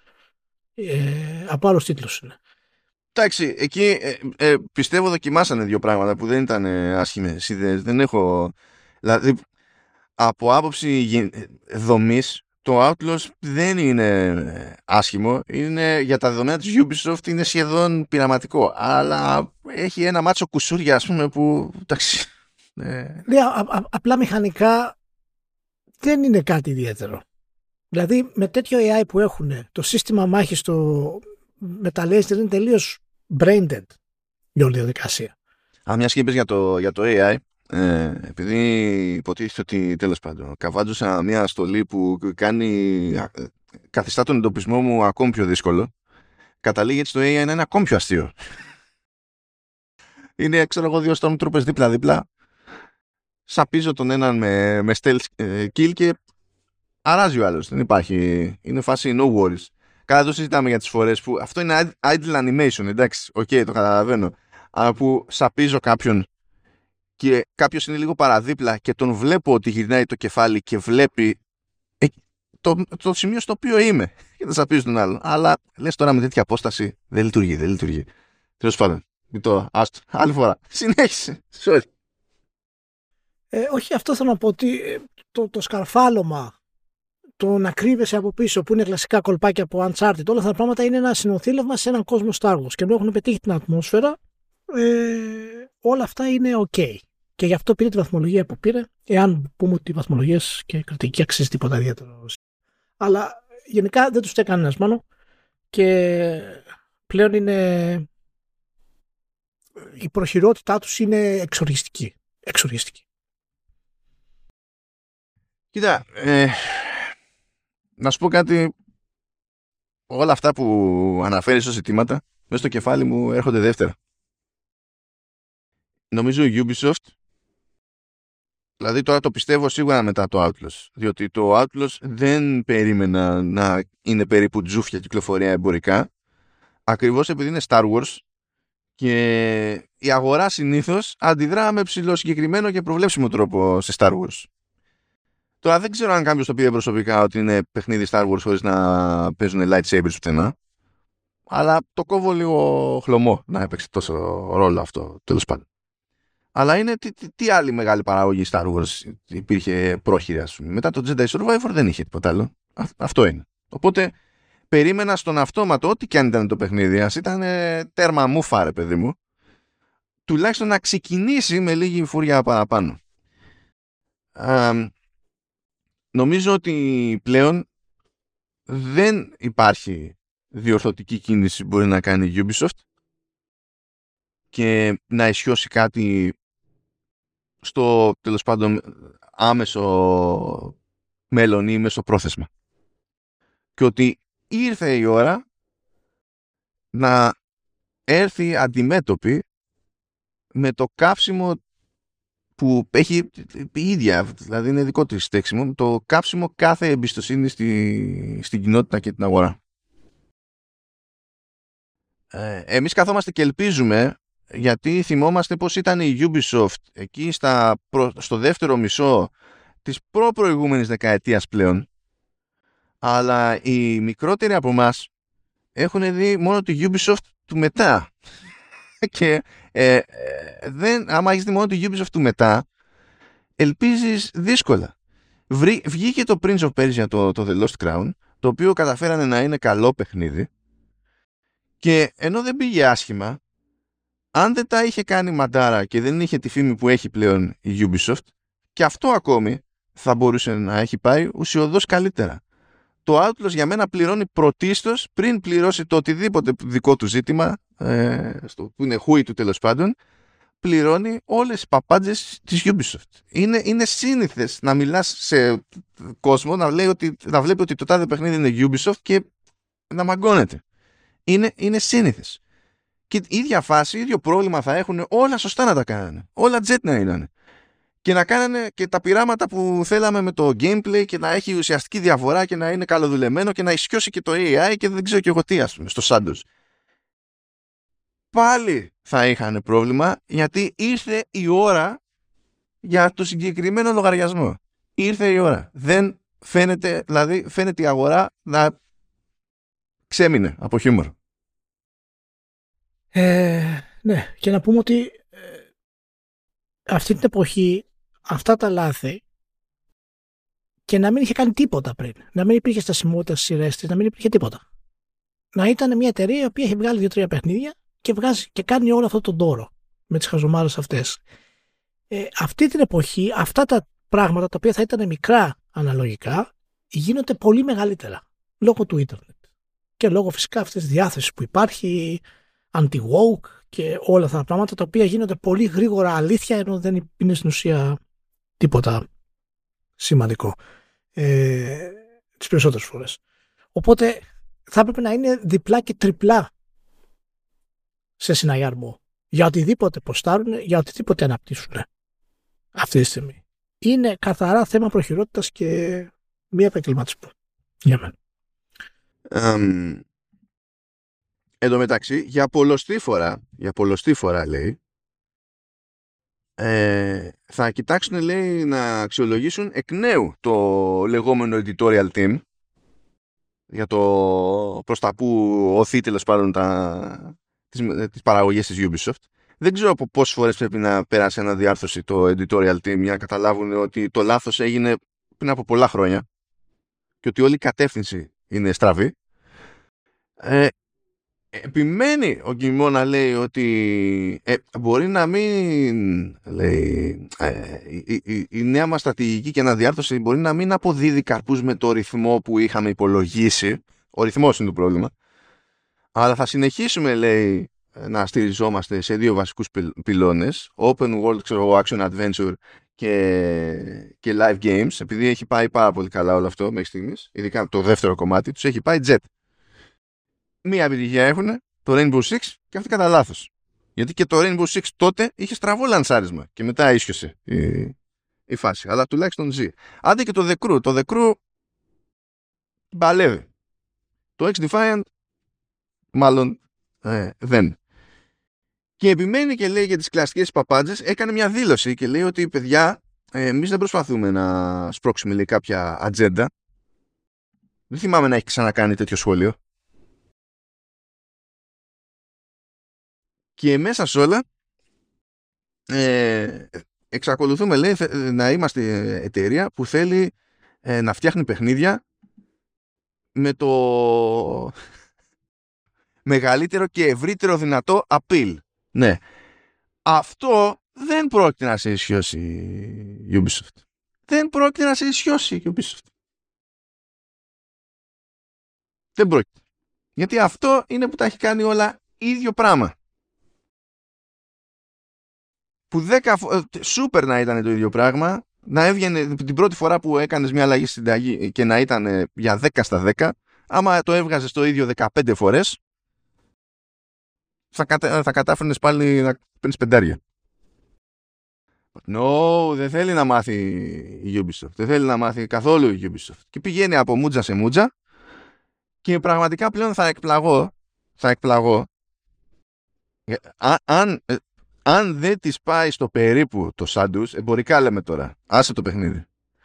άλλους τίτλους είναι. Εντάξει, εκεί πιστεύω δοκιμάσανε δύο πράγματα που δεν ήταν άσχημες ιδέες. Δεν έχω... Δηλαδή, από άποψη δομής, το Outlaws δεν είναι άσχημο. Είναι, για τα δεδομένα της Ubisoft είναι σχεδόν πειραματικό. Αλλά έχει ένα μάτσο κουσούρια, ας πούμε, που... Εντάξει... Απλά μηχανικά δεν είναι κάτι ιδιαίτερο. Δηλαδή, με τέτοιο AI που έχουν, το σύστημα μάχης με τα laser είναι τελείως brain dead η όλη διαδικασία. Μια και είπες για το AI, επειδή υποτίθεται ότι τέλος πάντων καβάντζωσα μια στολή που καθιστά τον εντοπισμό μου ακόμη πιο δύσκολο, καταλήγει έτσι το AI να είναι ακόμη πιο αστείο. Είναι, ξέρω εγώ, δύο Stormtroopers δίπλα-δίπλα, σαπίζω τον έναν με stealth kill και αράζει ο άλλος. Δεν υπάρχει, είναι φάση no worries. Καλά, το συζητάμε για τις φορές που αυτό είναι idle animation, εντάξει, το καταλαβαίνω. Αλλά που σαπίζω κάποιον και κάποιος είναι λίγο παραδίπλα και τον βλέπω ότι γυρνάει το κεφάλι και βλέπει το σημείο στο οποίο είμαι και δεν σαπίζω τον άλλο. Αλλά λες τώρα με τέτοια απόσταση δεν λειτουργεί. Τέλος πάντων, άλλη φορά. Συνέχισε. Sorry. Όχι, αυτό θέλω να πω ότι το σκαρφάλωμα, το να κρύβεσαι από πίσω που είναι κλασικά κολπάκια από Uncharted, όλα αυτά τα πράγματα είναι ένα συνοθήλευμα σε έναν κόσμο Star Wars και ενώ έχουν πετύχει την ατμόσφαιρα, όλα αυτά είναι ok. Και γι' αυτό πήρε τη βαθμολογία που πήρε, εάν πούμε ότι οι βαθμολογίες και κριτική αξίζει τίποτα ιδιαίτερο. Αλλά γενικά δεν τους έκανε ένας μάνο και πλέον είναι... η προχειρότητά τους είναι εξοργιστική. Κοίτα, να σου πω κάτι, όλα αυτά που αναφέρεις ως ζητήματα μέσα στο κεφάλι μου έρχονται δεύτερα. Νομίζω η Ubisoft, δηλαδή τώρα το πιστεύω σίγουρα μετά το Outlaws, διότι το Outlaws δεν περίμενα να είναι περίπου τζούφια κυκλοφορία εμπορικά, ακριβώς επειδή είναι Star Wars και η αγορά συνήθως αντιδρά με ψηλοσυγκεκριμένο και προβλέψιμο τρόπο σε Star Wars. Τώρα δεν ξέρω αν κάποιος το πήρε προσωπικά ότι είναι παιχνίδι Star Wars χωρίς να παίζουν lightsabers πουθενά, αλλά το κόβω λίγο χλωμό να έπαιξε τόσο ρόλο αυτό, τέλος πάντων. Αλλά είναι τι άλλη μεγάλη παραγωγή Star Wars υπήρχε πρόχειρη, ας πούμε. Μετά το Jedi Survivor δεν είχε τίποτα άλλο. Αυτό είναι. Οπότε περίμενα στον αυτόματο, ό,τι κι αν ήταν το παιχνίδι, ας ήταν τέρμα μούφα, ρε παιδί μου, τουλάχιστον να ξεκινήσει με λίγη φούρια παραπάνω. Νομίζω ότι πλέον δεν υπάρχει διορθωτική κίνηση που μπορεί να κάνει η Ubisoft και να ισιώσει κάτι στο τέλος πάντων άμεσο μέλλον ή μεσοπρόθεσμα. Και ότι ήρθε η ώρα να έρθει αντιμέτωπη με το καύσιμο που έχει η ίδια, δηλαδή είναι δικό της στέξιμο, το κάψιμο κάθε εμπιστοσύνη στην κοινότητα και την αγορά. Εμείς καθόμαστε και ελπίζουμε, γιατί θυμόμαστε πως ήταν η Ubisoft εκεί στο δεύτερο μισό της προηγούμενης δεκαετίας πλέον, αλλά οι μικρότεροι από εμάς έχουν δει μόνο τη Ubisoft του μετά. Και άμα έχεις δει μόνο τη Ubisoft του μετά, ελπίζεις δύσκολα. Βγήκε το Prince of Persia, το The Lost Crown, το οποίο καταφέρανε να είναι καλό παιχνίδι, και ενώ δεν πήγε άσχημα, αν δεν τα είχε κάνει μαντάρα και δεν είχε τη φήμη που έχει πλέον η Ubisoft, και αυτό ακόμη θα μπορούσε να έχει πάει ουσιωδώς καλύτερα. Το Outlast για μένα πληρώνει πρωτίστως, πριν πληρώσει το οτιδήποτε δικό του ζήτημα, που είναι χούι του τέλος πάντων, πληρώνει όλες τις παπάντζες της Ubisoft. Είναι σύνηθες να μιλάς σε κόσμο, να βλέπει ότι το τάδε παιχνίδι είναι Ubisoft και να μαγκώνεται. Είναι σύνηθες. Και ίδια φάση, ίδιο πρόβλημα θα έχουν, όλα σωστά να τα κάνανε. Όλα jet να είναι. Και να κάνανε και τα πειράματα που θέλαμε με το gameplay και να έχει ουσιαστική διαφορά και να είναι καλοδουλεμένο και να ισιώσει και το AI και δεν ξέρω και εγώ τι, ας πούμε, στο Santos. Πάλι θα είχαν πρόβλημα, γιατί ήρθε η ώρα για το συγκεκριμένο λογαριασμό. Ήρθε η ώρα. Δεν φαίνεται, δηλαδή φαίνεται η αγορά να ξέμεινε από χιούμορ. Ναι, και να πούμε ότι αυτή την εποχή αυτά τα λάθη, και να μην είχε κάνει τίποτα πριν, να μην υπήρχε στασιμότητα στις σειρές της, να μην υπήρχε τίποτα. Να ήταν μια εταιρεία η οποία έχει βγάλει 2-3 παιχνίδια και βγάζει και κάνει όλο αυτό τον τόρο με τις χαζομάρες αυτές. Αυτή την εποχή αυτά τα πράγματα, τα οποία θα ήταν μικρά αναλογικά, γίνονται πολύ μεγαλύτερα λόγω του ίντερνετ και λόγω φυσικά αυτής της διάθεσης που υπάρχει, anti-woke και όλα αυτά τα πράγματα, τα οποία γίνονται πολύ γρήγορα αλήθεια, ενώ δεν είναι στην ουσία τίποτα σημαντικό τις περισσότερες φορές. Οπότε θα έπρεπε να είναι διπλά και τριπλά σε συναγερμό για οτιδήποτε ποστάρουν, για οτιδήποτε αναπτύσσουν αυτή τη στιγμή. Είναι καθαρά θέμα προχειρότητας και μη επαγγελματισμού για μένα. Εν τω μεταξύ, για πολλοστή φορά λέει, θα κοιτάξουν, λέει, να αξιολογήσουν εκ νέου το λεγόμενο editorial team για το προς τα που οθεί τέλος πάντων τις παραγωγές της Ubisoft. Δεν ξέρω από πόσες φορές πρέπει να περάσει αναδιάρθρωση το editorial team για να καταλάβουν ότι το λάθος έγινε πριν από πολλά χρόνια και ότι όλη η κατεύθυνση είναι στραβή. Επιμένει ο Γκιμό να λέει ότι μπορεί να μην, λέει, η νέα μας στρατηγική και αναδιάρθρωση μπορεί να μην αποδίδει καρπούς με το ρυθμό που είχαμε υπολογίσει. Ο ρυθμός είναι το πρόβλημα. Αλλά θα συνεχίσουμε, λέει, να στηριζόμαστε σε δύο βασικούς πυλώνες, open world, action adventure και live games, επειδή έχει πάει πάρα πολύ καλά όλο αυτό μέχρι στιγμής, ειδικά το δεύτερο κομμάτι τους έχει πάει jet. Μία επιτυχία έχουν, το Rainbow Six, και αυτή κατά λάθος. Γιατί και το Rainbow Six τότε είχε στραβό λανσάρισμα και μετά ίσχυσε η φάση. Αλλά τουλάχιστον ζει. Άντε και το The Crew μπαλεύει. Το X-Defiant μάλλον δεν. Και επιμένει και λέει για τις κλασικές παπάντζες, έκανε μια δήλωση και λέει ότι, παιδιά, εμείς δεν προσπαθούμε να σπρώξουμε, λέει, κάποια ατζέντα. Δεν θυμάμαι να έχει ξανακάνει τέτοιο σχόλιο. Και μέσα σε όλα εξακολουθούμε, λέει, να είμαστε εταιρεία που θέλει να φτιάχνει παιχνίδια με το μεγαλύτερο και ευρύτερο δυνατό appeal. Ναι. Αυτό δεν πρόκειται να σε ισιώσει η Ubisoft. Δεν πρόκειται να σε ισιώσει η Ubisoft. Δεν πρόκειται. Γιατί αυτό είναι που τα έχει κάνει όλα ίδιο πράγμα. Που 10 σούπερ να ήταν το ίδιο πράγμα, να έβγαινε την πρώτη φορά που έκανες μια αλλαγή στην συνταγή και να ήταν για 10/10, άμα το έβγαζες το ίδιο 15 φορές, θα κατάφερνες πάλι να παίρνεις πεντάρια. No, δεν θέλει να μάθει η Ubisoft. Δεν θέλει να μάθει καθόλου η Ubisoft. Και πηγαίνει από μούτζα σε μούτζα και πραγματικά πλέον θα εκπλαγώ. Αν δεν της πάει στο περίπου το Sandus, εμπορικά λέμε τώρα, άσε το παιχνίδι,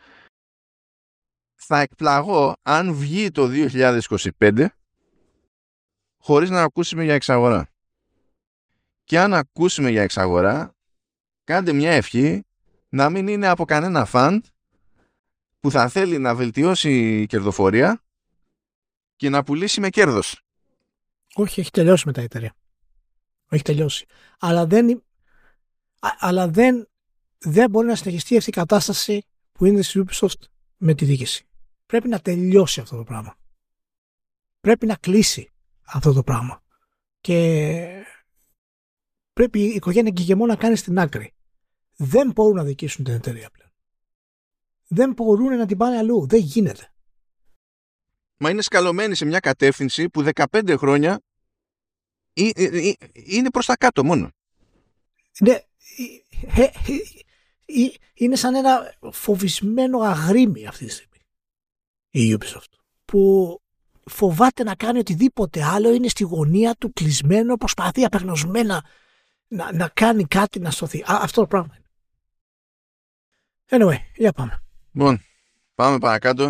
θα εκπλαγώ αν βγει το 2025 χωρίς να ακούσουμε για εξαγορά. Και αν ακούσουμε για εξαγορά, κάντε μια ευχή να μην είναι από κανένα φαντ που θα θέλει να βελτιώσει η κερδοφορία και να πουλήσει με κέρδος. Όχι, έχει τελειώσει μετά η εταιρεία. Έχει τελειώσει. Αλλά δεν μπορεί να συνεχιστεί αυτή η κατάσταση που είναι στη Ubisoft με τη διοίκηση. Πρέπει να τελειώσει αυτό το πράγμα. Πρέπει να κλείσει αυτό το πράγμα. Και πρέπει η οικογένεια Γκυγεμό να κάνει στην άκρη. Δεν μπορούν να διοικήσουν την εταιρεία πλέον. Δεν μπορούν να την πάνε αλλού. Δεν γίνεται. Μα είναι σκαλωμένοι σε μια κατεύθυνση που 15 χρόνια είναι προς τα κάτω μόνο. Ναι, είναι σαν ένα φοβισμένο αγρίμι αυτή τη στιγμή η Ubisoft, που φοβάται να κάνει οτιδήποτε άλλο, είναι στη γωνία του κλεισμένο, προσπαθεί απεγνωσμένα να κάνει κάτι να σωθεί. Αυτό το πράγμα είναι. Anyway, για πάμε. Λοιπόν, πάμε παρακάτω.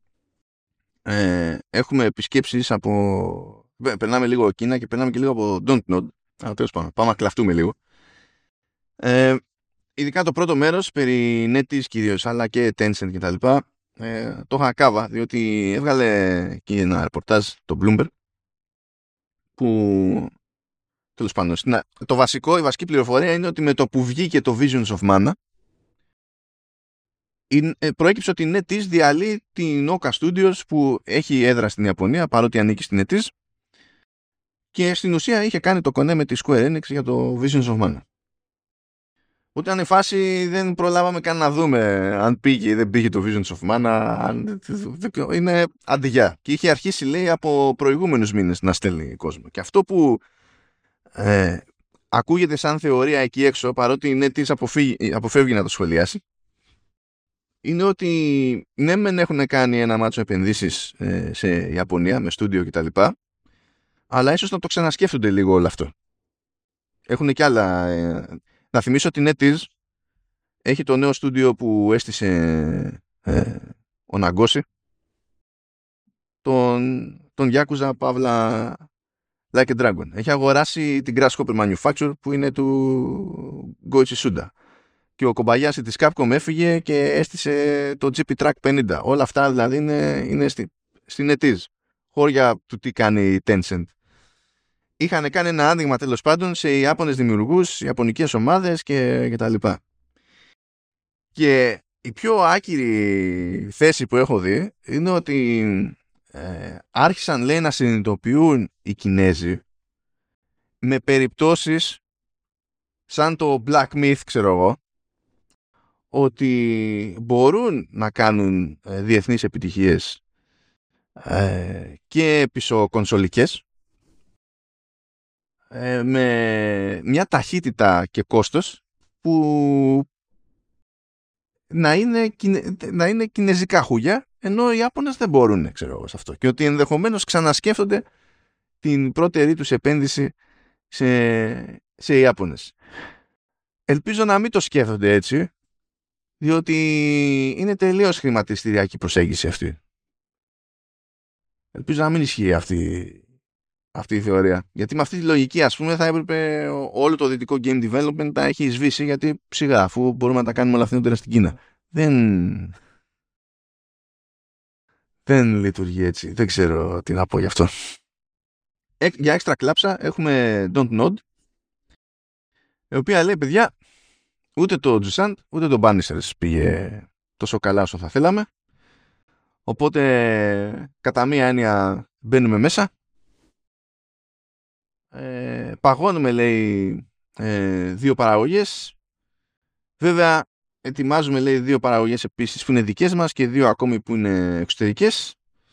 Έχουμε επισκέψεις από... Περνάμε λίγο Κίνα και περνάμε και λίγο από Dontnod. Αλλά τέλος πάντων, πάμε να κλαφτούμε λίγο. Ειδικά το πρώτο μέρος περί NetEase κυρίως, αλλά και Tencent και τα λοιπά, το είχα κάβα, διότι έβγαλε και ένα ρεπορτάζ το Bloomberg που, τέλος πάντων, η βασική πληροφορία είναι ότι με το που βγήκε το Visions of Mana προέκυψε ότι η NetEase διαλύει την Oka Studios που έχει έδρα στην Ιαπωνία, παρότι ανήκει στην NetEase, και στην ουσία είχε κάνει το κονέ με τη Square Enix για το Visions of Mana. Ούτε αν η φάση δεν προλάβαμε καν να δούμε αν πήγε ή δεν πήγε το Visions of Mana. Είναι αντιγιά. Και είχε αρχίσει, λέει, από προηγούμενους μήνες να στέλνει κόσμο. Και αυτό που ακούγεται σαν θεωρία εκεί έξω, παρότι η NetEase αποφεύγει να το σχολιάσει, είναι ότι ναι μεν έχουν κάνει ένα μάτσο επενδύσεις σε Ιαπωνία με στούντιο κτλ, αλλά ίσως να το ξανασκέφτονται λίγο όλο αυτό. Έχουν και άλλα... Να θυμίσω ότι η NetEase έχει το νέο στούντιο που έστησε ο Ναγκώση, τον Yakuza Pavla Like a Dragon. Έχει αγοράσει την Grasshopper Manufacture που είναι του Goichi Suda. Και ο Kobayashi της Capcom έφυγε και έστησε το GP Track 50. Όλα αυτά δηλαδή είναι στην NetEase. Χώρια του τι κάνει η Tencent. Είχαν κάνει ένα άνοιγμα τέλος πάντων σε Ιάπωνες δημιουργούς, Ιαπωνικές ομάδες και τα λοιπά. Και η πιο άκυρη θέση που έχω δει είναι ότι άρχισαν, λέει, να συνειδητοποιούν οι Κινέζοι με περιπτώσεις σαν το Black Myth, ξέρω εγώ, ότι μπορούν να κάνουν διεθνείς επιτυχίες και πισωκονσολικές με μια ταχύτητα και κόστος που να είναι κινεζικά χούγια, ενώ οι Ιάπωνες δεν μπορούν, ξέρω εγώ, σε αυτό. Και ότι ενδεχομένως ξανασκέφτονται την πρώτερη τους επένδυση σε Ιάπωνες. Ελπίζω να μην το σκέφτονται έτσι, διότι είναι τελείως χρηματιστηριακή προσέγγιση αυτή. Ελπίζω να μην ισχύει αυτή αυτή η θεωρία. Γιατί με αυτή τη λογική, ας πούμε, θα έπρεπε όλο το δυτικό game development να έχει σβήσει, γιατί ψιγά, αφού μπορούμε να τα κάνουμε όλα φθηνότερα στην Κίνα. Δεν λειτουργεί έτσι. Δεν ξέρω τι να πω γι' αυτό. Για έξτρα κλάψα έχουμε Don't Nod, η οποία λέει, παιδιά, ούτε το Jusant ούτε το Banishers πήγε τόσο καλά όσο θα θέλαμε. Οπότε κατά μία έννοια μπαίνουμε μέσα. Παγώνουμε, λέει, 2 παραγωγές. Βέβαια ετοιμάζουμε, λέει, 2 παραγωγές επίσης που είναι δικές μας και 2 ακόμη που είναι εξωτερικές.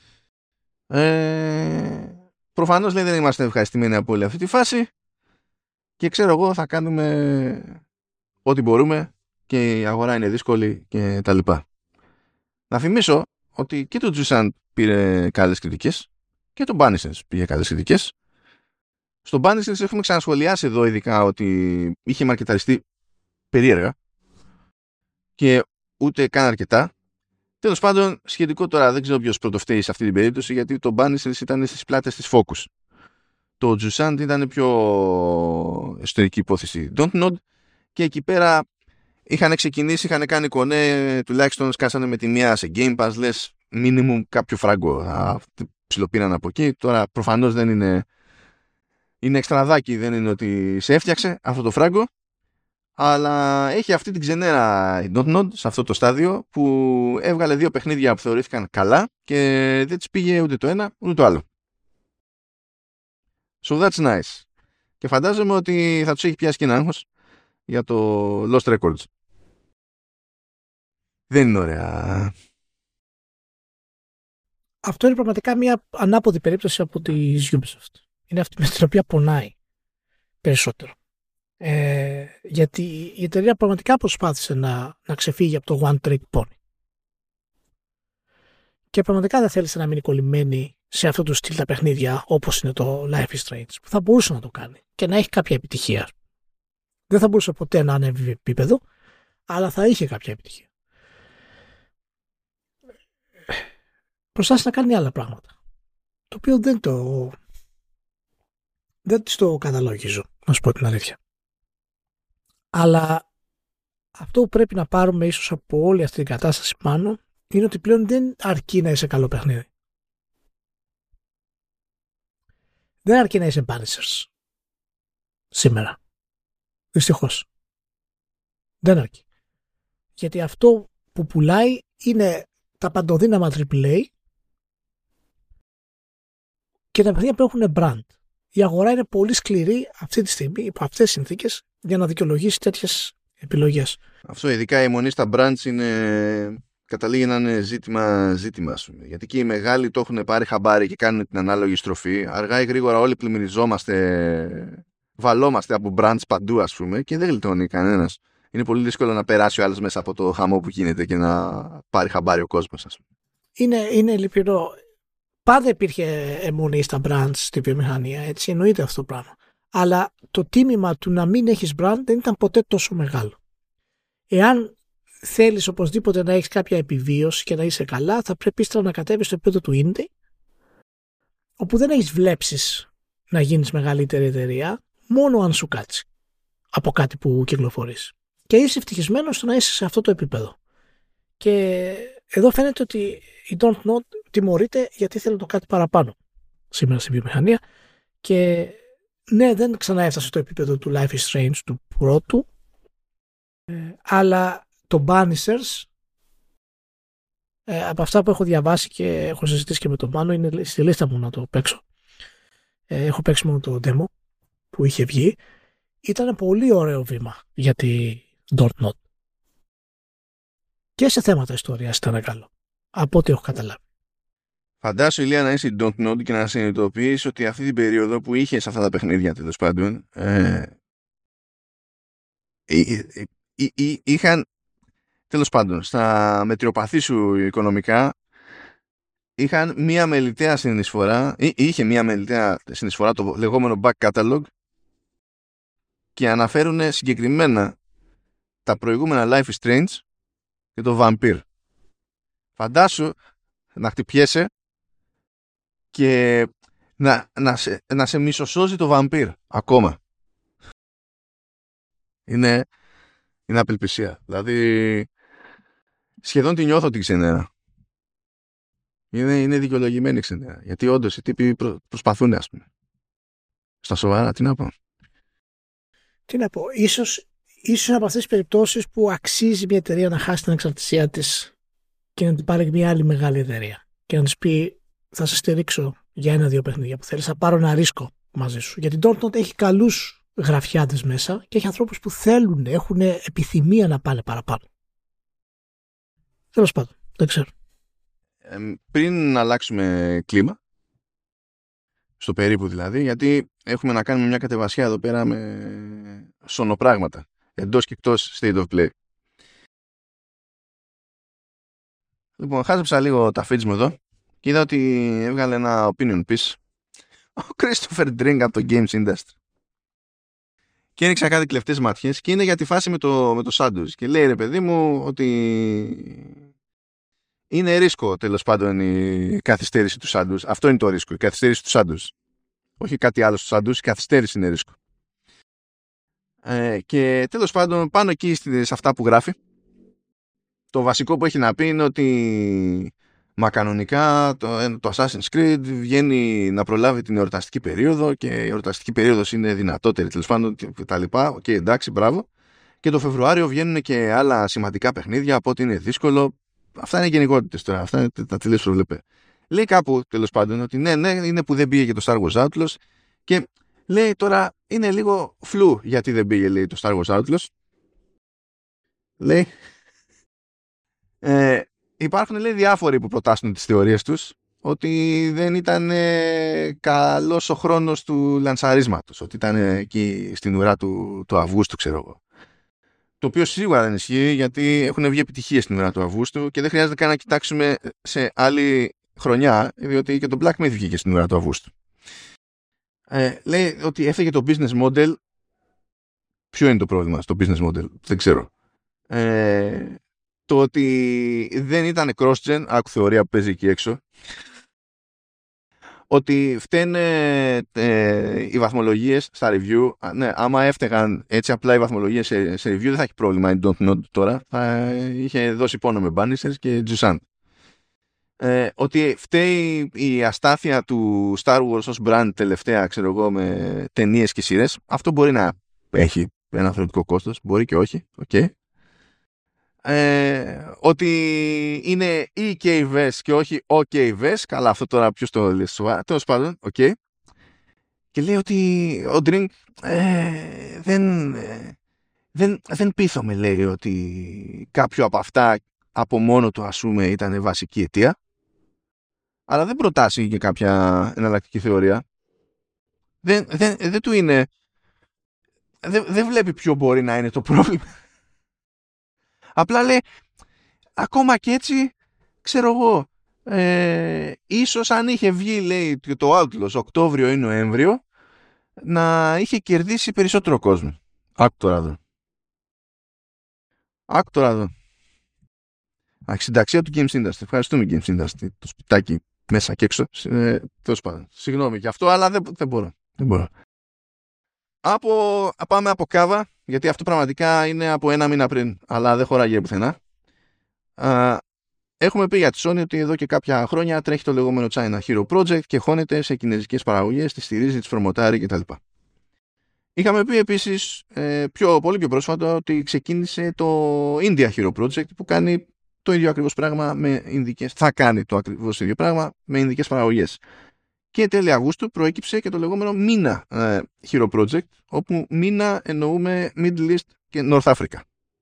Προφανώς, λέει, δεν είμαστε ευχαριστημένοι από όλη αυτή τη φάση και ξέρω εγώ θα κάνουμε ό,τι μπορούμε και η αγορά είναι δύσκολη και τα λοιπά. Να θυμίσω ότι και το Jusant πήρε καλές κριτικές και το Banishers πήγε καλές κριτικές. Στο Banishers έχουμε ξανασχολιάσει εδώ ειδικά ότι είχε μαρκεταριστεί περίεργα και ούτε καν αρκετά. Τέλος πάντων, σχετικό τώρα, δεν ξέρω ποιος πρωτοφταίει σε αυτή την περίπτωση, γιατί το Banishers ήταν στις πλάτες της Focus. Το Jusant ήταν πιο εσωτερική υπόθεση Don't Nod και εκεί πέρα είχαν ξεκινήσει, είχαν κάνει κονέ, τουλάχιστον σκάσανε με τη μία σε Game Pass, λες minimum κάποιο φράγκο. Ψιλοπήραν από εκεί. Τώρα προφανώς δεν είναι εξτραδάκι, δεν είναι ότι σε έφτιαξε αυτό το φράγκο, αλλά έχει αυτή την ξενέρα η Don't Nod σε αυτό το στάδιο που έβγαλε 2 παιχνίδια που θεωρήθηκαν καλά και δεν τις πήγε ούτε το ένα ούτε το άλλο. So that's nice. Και φαντάζομαι ότι θα τους έχει πιάσει και ένα άγχος για το Lost Records. Δεν είναι ωραία. Αυτό είναι πραγματικά μια ανάποδη περίπτωση από τη Ubisoft. Είναι αυτή με την οποία πονάει περισσότερο. Γιατί η εταιρεία πραγματικά προσπάθησε να ξεφύγει από το One Trick Pony. Και πραγματικά δεν θέλησε να μείνει κολλημένη σε αυτό το στυλ τα παιχνίδια όπως είναι το Life is Strange, που θα μπορούσε να το κάνει και να έχει κάποια επιτυχία. Δεν θα μπορούσε ποτέ να ανέβει επίπεδο, αλλά θα είχε κάποια επιτυχία. Προσπάθησε να κάνει άλλα πράγματα, το οποίο δεν της το καταλογίζω, να σου πω την αλήθεια. Αλλά αυτό που πρέπει να πάρουμε ίσως από όλη αυτή την κατάσταση πάνω είναι ότι πλέον δεν αρκεί να είσαι καλό παιχνίδι. Δεν αρκεί να είσαι Banishers σήμερα. Δυστυχώς. Δεν αρκεί. Γιατί αυτό που πουλάει είναι τα παντοδύναμα AAA και τα παιχνίδια που έχουν brand. Η αγορά είναι πολύ σκληρή αυτή τη στιγμή, υπό αυτές τις συνθήκες, για να δικαιολογήσει τέτοιες επιλογές. Αυτό, ειδικά η μονή στα brands, καταλήγει να είναι ζήτημα, γιατί και οι μεγάλοι το έχουν πάρει χαμπάρι και κάνουν την ανάλογη στροφή. Αργά ή γρήγορα όλοι πλημμυριζόμαστε, βαλόμαστε από brands παντού, ας πούμε, και δεν γλιτώνει κανένας. Είναι πολύ δύσκολο να περάσει ο άλλος μέσα από το χαμό που γίνεται και να πάρει χαμπάρι ο κόσμος, ας πούμε. Είναι λυπηρό. Πάντα υπήρχε αιμονή στα brands στη βιομηχανία, έτσι, εννοείται αυτό το πράγμα. Αλλά το τίμημα του να μην έχεις brand δεν ήταν ποτέ τόσο μεγάλο. Εάν θέλεις οπωσδήποτε να έχεις κάποια επιβίωση και να είσαι καλά, θα πρέπει ύστερα να κατέβεις στο επίπεδο του indie, όπου δεν έχεις βλέψεις να γίνεις μεγαλύτερη εταιρεία, μόνο αν σου κάτσει από κάτι που κυκλοφορείς. Και είσαι ευτυχισμένος στο να είσαι σε αυτό το επίπεδο. Και εδώ φαίνεται ότι η Don't Nod τιμωρείται γιατί θέλει το κάτι παραπάνω σήμερα στη βιομηχανία. Και ναι, δεν ξανά έφτασε στο επίπεδο του Life is Strange του πρώτου, αλλά το Banishers, από αυτά που έχω διαβάσει και έχω συζητήσει και με τον Μάνο, είναι στη λίστα μου να το παίξω. Έχω παίξει μόνο το demo που είχε βγει. Ήταν πολύ ωραίο βήμα για τη Don't Nod. Και σε θέματα ιστορίας ήταν καλό, από ό,τι έχω καταλάβει. Φαντάσου, Ηλία, να είσαι η Don't Nod και να συνειδητοποιείς ότι αυτή την περίοδο που είχες αυτά τα παιχνίδια, τέλος πάντων, είχαν, τέλος πάντων, στα μετριοπαθή σου οικονομικά, είχαν μία μελιτέα συνεισφορά, είχε μία μελιτέα συνεισφορά, το λεγόμενο back catalog, και αναφέρουν συγκεκριμένα τα προηγούμενα Life is Strange και το Vampire. Φαντάσου να χτυπιέσαι και να σε μισοσώζει το βαμπύρ ακόμα. Είναι απελπισία. Δηλαδή σχεδόν τη νιώθω την ξενέρα. Είναι δικαιολογημένη ξενέρα. Γιατί όντως οι τύποι προσπαθούν, ας πούμε. Στα σοβαρά, τι να πω. Τι να πω, ίσως από αυτές τις περιπτώσεις που αξίζει μια εταιρεία να χάσει την εξαρτησία της και να την πάρει μια άλλη μεγάλη εταιρεία και να της πει θα σε στηρίξω για 1-2 παιχνίδια που θέλεις, θα πάρω ένα ρίσκο μαζί σου. Γιατί τώρα έχει καλούς γραφιάδες μέσα και έχει ανθρώπους που θέλουν, έχουν επιθυμία να πάνε παραπάνω. Τέλος πάντων, δεν ξέρω. Πριν αλλάξουμε κλίμα, στο περίπου δηλαδή, γιατί έχουμε να κάνουμε μια κατεβασιά εδώ πέρα με σωνοπράγματα εντός και εκτός state of play. Λοιπόν, χάζεψα λίγο τα feeds μου εδώ και είδα ότι έβγαλε ένα opinion piece ο Christopher Drink από το Games Industry και έριξα κάτι κλεφτές ματιές και είναι για τη φάση με το Shadows και λέει ρε παιδί μου ότι είναι ρίσκο τέλος πάντων η καθυστέρηση του Shadows. Αυτό είναι το ρίσκο, η καθυστέρηση του Shadows. Όχι κάτι άλλο στο Shadows, η καθυστέρηση είναι ρίσκο. Και τέλος πάντων πάνω εκεί σε αυτά που γράφει το βασικό που έχει να πει είναι ότι μα κανονικά το Assassin's Creed βγαίνει να προλάβει την εορταστική περίοδο και η εορταστική περίοδος είναι δυνατότερη τέλος πάντων και τα λοιπά. Οκ, εντάξει, μπράβο. Και το Φεβρουάριο βγαίνουν και άλλα σημαντικά παιχνίδια, οπότε είναι δύσκολο. Αυτά είναι γενικότητες τώρα. Αυτά είναι τα τελείως προβλεπέ. Λέει κάπου τέλος πάντων ότι ναι, είναι που δεν πήγε και το Star Wars Outlaws. Και λέει τώρα είναι λίγο φλου γιατί δεν πήγε, λέει, το Star Wars Outlaws. Λέει. Υπάρχουν, λέει, διάφοροι που προτάσουν τις θεωρίες τους ότι δεν ήταν καλός ο χρόνος του λανσαρίσματος, ότι ήταν εκεί στην ουρά του Αυγούστου, ξέρω εγώ. Το οποίο σίγουρα δεν ισχύει γιατί έχουν βγει επιτυχίες στην ουρά του Αυγούστου και δεν χρειάζεται καν να κοιτάξουμε σε άλλη χρονιά, διότι και το Black Myth βγήκε στην ουρά του Αυγούστου. Λέει ότι έφεγε το business model. Ποιο είναι το πρόβλημα στο business model? Δεν ξέρω. Το ότι δεν ήταν cross-gen, άκου θεωρία που παίζει εκεί έξω, ότι φταίνε οι βαθμολογίες στα review. Ναι, άμα έφταιγαν έτσι απλά οι βαθμολογίες σε review δεν θα έχει πρόβλημα η Don't Know τώρα, θα είχε δώσει πόνο με Banishers και Jusant. Ότι φταίει η αστάθεια του Star Wars ως brand τελευταία, ξέρω εγώ, με ταινίες και σειρές, αυτό μπορεί να έχει ένα θεωρητικό κόστος, μπορεί και όχι, okay. Ότι είναι EKVS και όχι OKVS. Καλά, αυτό τώρα ποιος το λέει σοβαρά? Τέλος πάντων, okay. Και λέει ότι ο Drink δεν πείθομαι, λέει, ότι κάποιο από αυτά από μόνο του, ας πούμε, ήταν βασική αιτία, αλλά δεν προτάσει και κάποια εναλλακτική θεωρία. Δεν του είναι, δεν βλέπει ποιο μπορεί να είναι το πρόβλημα. Απλά λέει, ακόμα και έτσι, ξέρω εγώ, ίσως αν είχε βγει, λέει, το Outlaws Οκτώβριο ή Νοέμβριο, να είχε κερδίσει περισσότερο κόσμο. Άκου τώρα εδώ. Συνταξία του Games Industry. Ευχαριστούμε Games Industry. Το σπιτάκι μέσα και έξω. Τέλος πάντων. Συγγνώμη για αυτό, αλλά δεν μπορώ. Πάμε από κάβα, γιατί αυτό πραγματικά είναι από 1 μήνα πριν, αλλά δεν χωράγε πουθενά. Έχουμε πει για τη Sony ότι εδώ και κάποια χρόνια τρέχει το λεγόμενο China Hero Project και χώνεται σε κινέζικες παραγωγές, τη στηρίζει, τις προμοτάρει κτλ. Είχαμε πει επίσης πολύ πιο πρόσφατα ότι ξεκίνησε το India Hero Project που κάνει το ίδιο ακριβώς πράγμα με ινδικές, θα κάνει το ακριβώς ίδιο πράγμα με ινδικές παραγωγές. Και τέλη Αυγούστου προέκυψε και το λεγόμενο MENA Hero Project, όπου MENA εννοούμε Middle East και North Africa.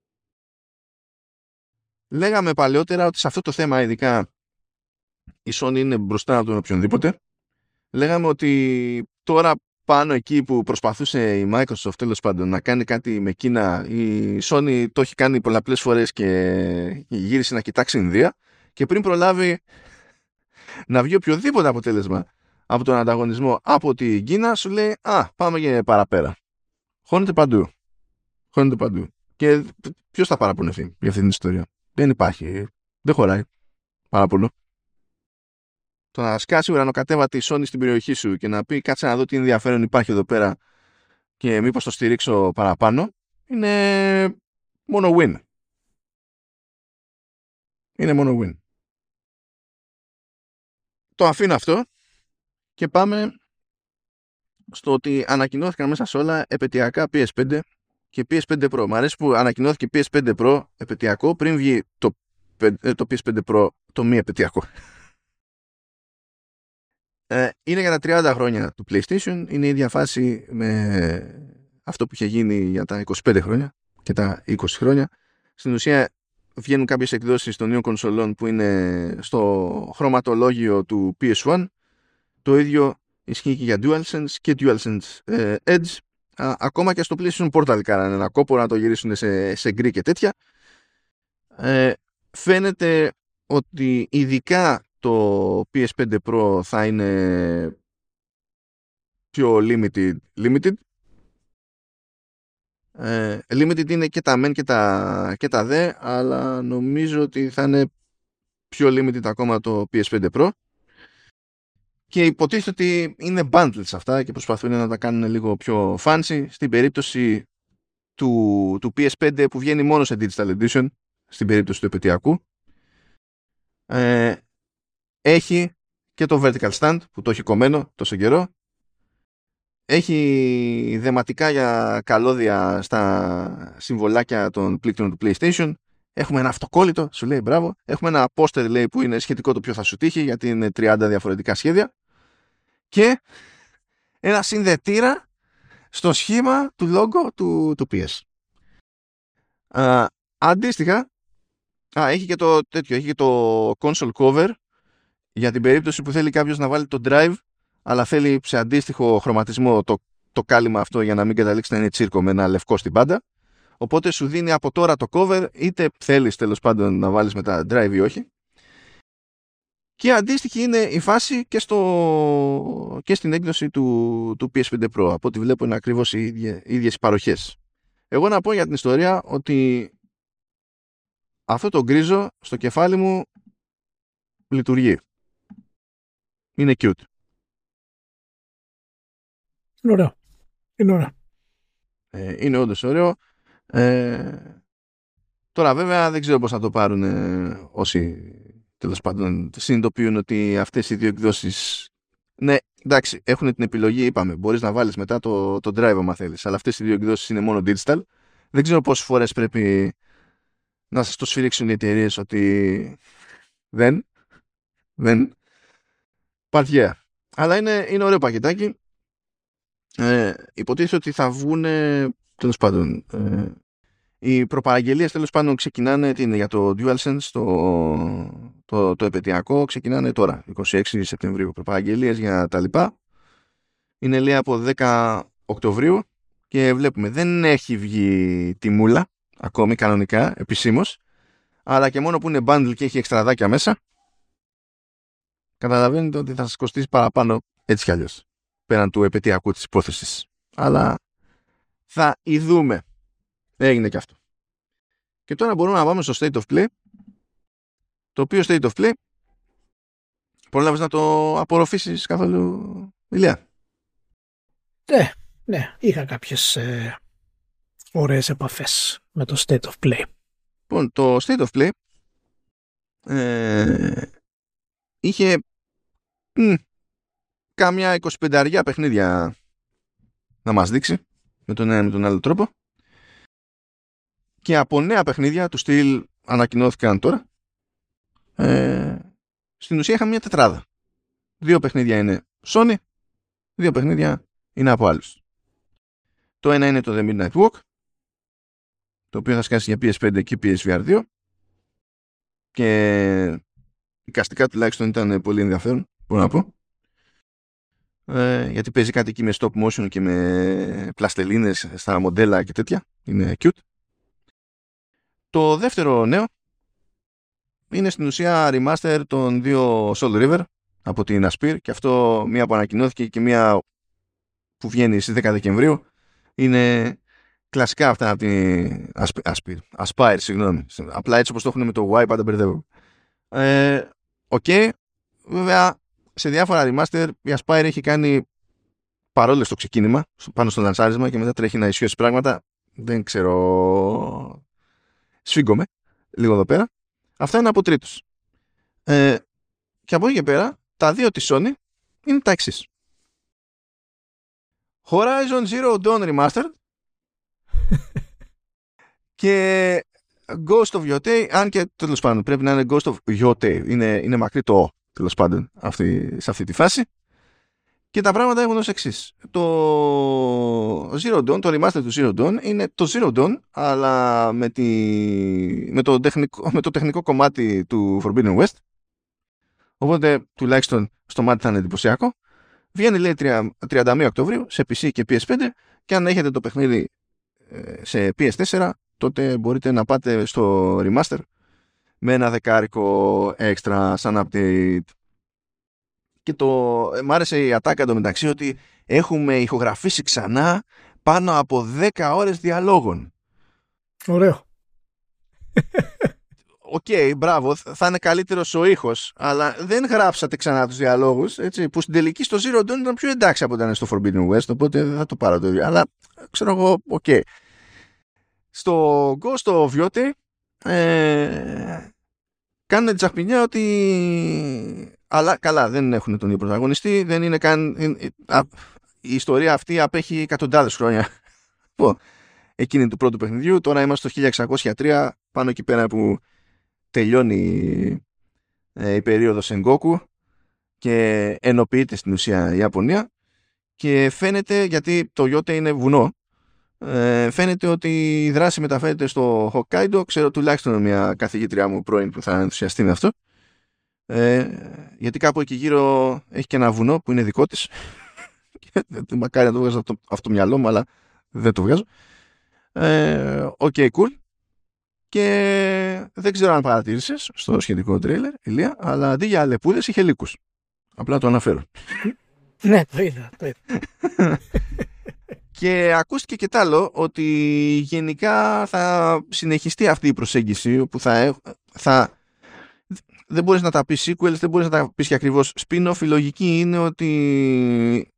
Λέγαμε παλαιότερα ότι σε αυτό το θέμα ειδικά η Sony είναι μπροστά από τον οποιονδήποτε. Λέγαμε ότι τώρα πάνω εκεί που προσπαθούσε η Microsoft τέλος πάντων να κάνει κάτι με Κίνα, η Sony το έχει κάνει πολλαπλές φορές και γύρισε να κοιτάξει Ινδία, και πριν προλάβει να βγει οποιοδήποτε αποτέλεσμα από τον ανταγωνισμό από την Κίνα, σου λέει πάμε και παραπέρα. Χώνεται παντού. Και ποιος θα παραπονεθεί για αυτή την ιστορία? Δεν υπάρχει. Δεν χωράει παραπονό. Το να σκάσει ουρανοκατέβατη Sony στην περιοχή σου και να πει κάτσε να δω τι ενδιαφέρον υπάρχει εδώ πέρα και μήπως το στηρίξω παραπάνω, είναι μόνο win. Είναι μόνο win. Το αφήνω αυτό και πάμε στο ότι ανακοινώθηκαν μέσα σε όλα επαιτειακά PS5 και PS5 Pro. Μ' αρέσει που ανακοινώθηκε PS5 Pro επαιτειακό πριν βγει το PS5 Pro το μη επαιτειακό. Είναι για τα 30 χρόνια του PlayStation. Είναι η ίδια φάση με αυτό που είχε γίνει για τα 25 χρόνια και τα 20 χρόνια. Στην ουσία βγαίνουν κάποιες εκδόσεις των νέων κονσολών που είναι στο χρωματολόγιο του PS1. Το ίδιο ισχύει και για DualSense και DualSense Edge. Ακόμα και στο PlayStation Portal κάνανε ένα κόπο να το γυρίσουν σε γκρι και τέτοια. Φαίνεται ότι ειδικά το PS5 Pro θα είναι πιο limited. Limited είναι και τα men και τα δε, αλλά νομίζω ότι θα είναι πιο limited ακόμα το PS5 Pro. Και υποτίθεται ότι είναι bundles αυτά και προσπαθούν να τα κάνουν λίγο πιο fancy. Στην περίπτωση του PS5 που βγαίνει μόνο σε Digital Edition, στην περίπτωση του επαιτειακού, έχει και το vertical stand που το έχει κομμένο τόσο καιρό. Έχει δεματικά για καλώδια στα συμβολάκια των πλήκτρων του PlayStation. Έχουμε ένα αυτοκόλλητο, σου λέει μπράβο. Έχουμε ένα poster, λέει, που είναι σχετικό το ποιο θα σου τύχει, γιατί είναι 30 διαφορετικά σχέδια. Και ένα συνδετήρα στο σχήμα του logo του PS. Αντίστοιχα, έχει και το τέτοιο, έχει και το console cover για την περίπτωση που θέλει κάποιος να βάλει το drive, αλλά θέλει σε αντίστοιχο χρωματισμό το κάλυμα αυτό για να μην καταλήξει να είναι τσίρκο με ένα λευκό στην πάντα. Οπότε σου δίνει από τώρα το cover, είτε θέλεις τέλος πάντων να βάλεις μετά drive ή όχι. Και αντίστοιχη είναι η φάση και στην έκδοση του PS5 Pro. Από ό,τι βλέπω είναι ακριβώς οι ίδιες παροχές. Εγώ να πω για την ιστορία ότι αυτό το γκρίζο στο κεφάλι μου λειτουργεί. Είναι cute. Είναι ωραίο. Είναι ωραίο. Είναι όντως ωραίο. Τώρα βέβαια δεν ξέρω πώς θα το πάρουν όσοι τέλος πάντων συνειδητοποιούν ότι αυτές οι δύο εκδόσεις, ναι, εντάξει, έχουν την επιλογή, είπαμε, μπορείς να βάλεις μετά το drive άμα θέλεις, αλλά αυτές οι δύο εκδόσεις είναι μόνο digital. Δεν ξέρω πόσες φορές πρέπει να σας το σφυρίξουν οι εταιρείες ότι δεν yeah. Αλλά είναι ωραίο πακετάκι. Υποτίθεται ότι θα βγουν τέλος πάντων οι προπαραγγελίες τέλος πάντων ξεκινάνε για το DualSense το επαιτειακό, ξεκινάνε τώρα 26 Σεπτεμβρίου, προπαραγγελίες για τα λοιπά είναι λέει από 10 Οκτωβρίου και βλέπουμε δεν έχει βγει τιμούλα ακόμη κανονικά επισήμως, αλλά και μόνο που είναι bundle και έχει εξτραδάκια μέσα καταλαβαίνετε ότι θα σας κοστίσει παραπάνω έτσι κι αλλιώς, πέραν του επαιτειακού της υπόθεσης, αλλά θα ειδούμε. Έγινε και αυτό. Και τώρα μπορούμε να πάμε στο State of Play, το οποίο State of Play πρόλαβες να το απορροφήσεις καθόλου, Ηλία? Ναι, είχα κάποιες ωραίες επαφές με το State of Play. Λοιπόν, το State of Play είχε κάμια 25 παιχνίδια να μας δείξει με τον ένα με τον άλλο τρόπο. Και από νέα παιχνίδια του στυλ ανακοινώθηκαν τώρα, στην ουσία είχαμε μια τετράδα. 2 παιχνίδια είναι Sony, 2 παιχνίδια είναι από άλλους. Το ένα είναι το The Midnight Walk, το οποίο θα σκάσει για PS5 και PSVR 2 και εικαστικά τουλάχιστον ήταν πολύ ενδιαφέρον, μπορώ να πω, γιατί παίζει κάτι εκεί με stop motion και με πλαστελίνες στα μοντέλα και τέτοια, είναι cute. Το δεύτερο νέο είναι στην ουσία remaster των 2 Soul River από την Aspyr, και αυτό μία που ανακοινώθηκε και μία που βγαίνει στις 10 Δεκεμβρίου. Είναι κλασικά αυτά από την Aspyr, συγγνώμη. Απλά έτσι όπως το έχουν με το Y πάντα μπερδεύω. Οκ. Βέβαια σε διάφορα remaster η Aspyr έχει κάνει παρόλες στο ξεκίνημα, πάνω στο λανσάρισμα και μετά τρέχει να ισιώσει πράγματα. Δεν ξέρω. Σφίγγομαι λίγο εδώ πέρα. Αυτά είναι από τρίτους. Και από εκεί και πέρα, τα δύο της Sony είναι τα εξής. Horizon Zero Dawn Remastered και Ghost of Yotei, αν και τέλος πάντων πρέπει να είναι Ghost of Yotei. Είναι μακρύ το τέλος πάντων σε αυτή τη φάση. Και τα πράγματα έχουν ως εξής. Το Zero Dawn, το remaster του Zero Dawn είναι το Zero Dawn, αλλά με το τεχνικό κομμάτι του Forbidden West. Οπότε τουλάχιστον στο μάτι θα είναι εντυπωσιακό. Βγαίνει λέει 31 Οκτωβρίου σε PC και PS5 και αν έχετε το παιχνίδι σε PS4 τότε μπορείτε να πάτε στο remaster με ένα δεκάρικο έξτρα σαν update. Και μ' άρεσε η ατάκα εντωμεταξύ ότι έχουμε ηχογραφήσει ξανά πάνω από 10 ώρες διαλόγων. Ωραίο. Οκ, μπράβο, θα είναι καλύτερος ο ήχος, αλλά δεν γράψατε ξανά τους διαλόγους, έτσι, που στην τελική στο Zero Dawn ήταν πιο εντάξει από όταν στο Forbidden West, οπότε δεν θα το πάρω το ίδιο. Αλλά ξέρω εγώ, οκ. Στο Ghost of Yotei κάνουν τσαχπινιά ότι... Αλλά καλά, δεν έχουν τον ίδιο πρωταγωνιστή, δεν είναι καν... Η ιστορία αυτή απέχει εκατοντάδες χρόνια εκείνη του πρώτου παιχνιδιού. Τώρα είμαστε στο 1603, πάνω εκεί πέρα που τελειώνει η περίοδος Sengoku και ενοποιείται στην ουσία η Ιαπωνία και φαίνεται, γιατί το Yotei είναι βουνό, φαίνεται ότι η δράση μεταφέρεται στο Hokkaido. Ξέρω τουλάχιστον μια καθηγήτριά μου πρώην που θα ενθουσιαστεί με αυτό, γιατί κάπου εκεί γύρω έχει και ένα βουνό που είναι δικό της. Μακάρι να το βγάζω αυτό το μυαλό μου, αλλά δεν το βγάζω. Ok, cool. Και δεν ξέρω αν παρατήρησες στο σχετικό τρέιλερ, Ηλία, αλλά αντί για αλεπούδες είχε λύκους. Απλά το αναφέρω. Ναι, το είδα. Και ακούστηκε και τ' άλλο ότι γενικά θα συνεχιστεί αυτή η προσέγγιση όπου δεν μπορείς να τα πεις sequels, δεν μπορείς να τα πεις και ακριβώς spin-off. Η λογική είναι ότι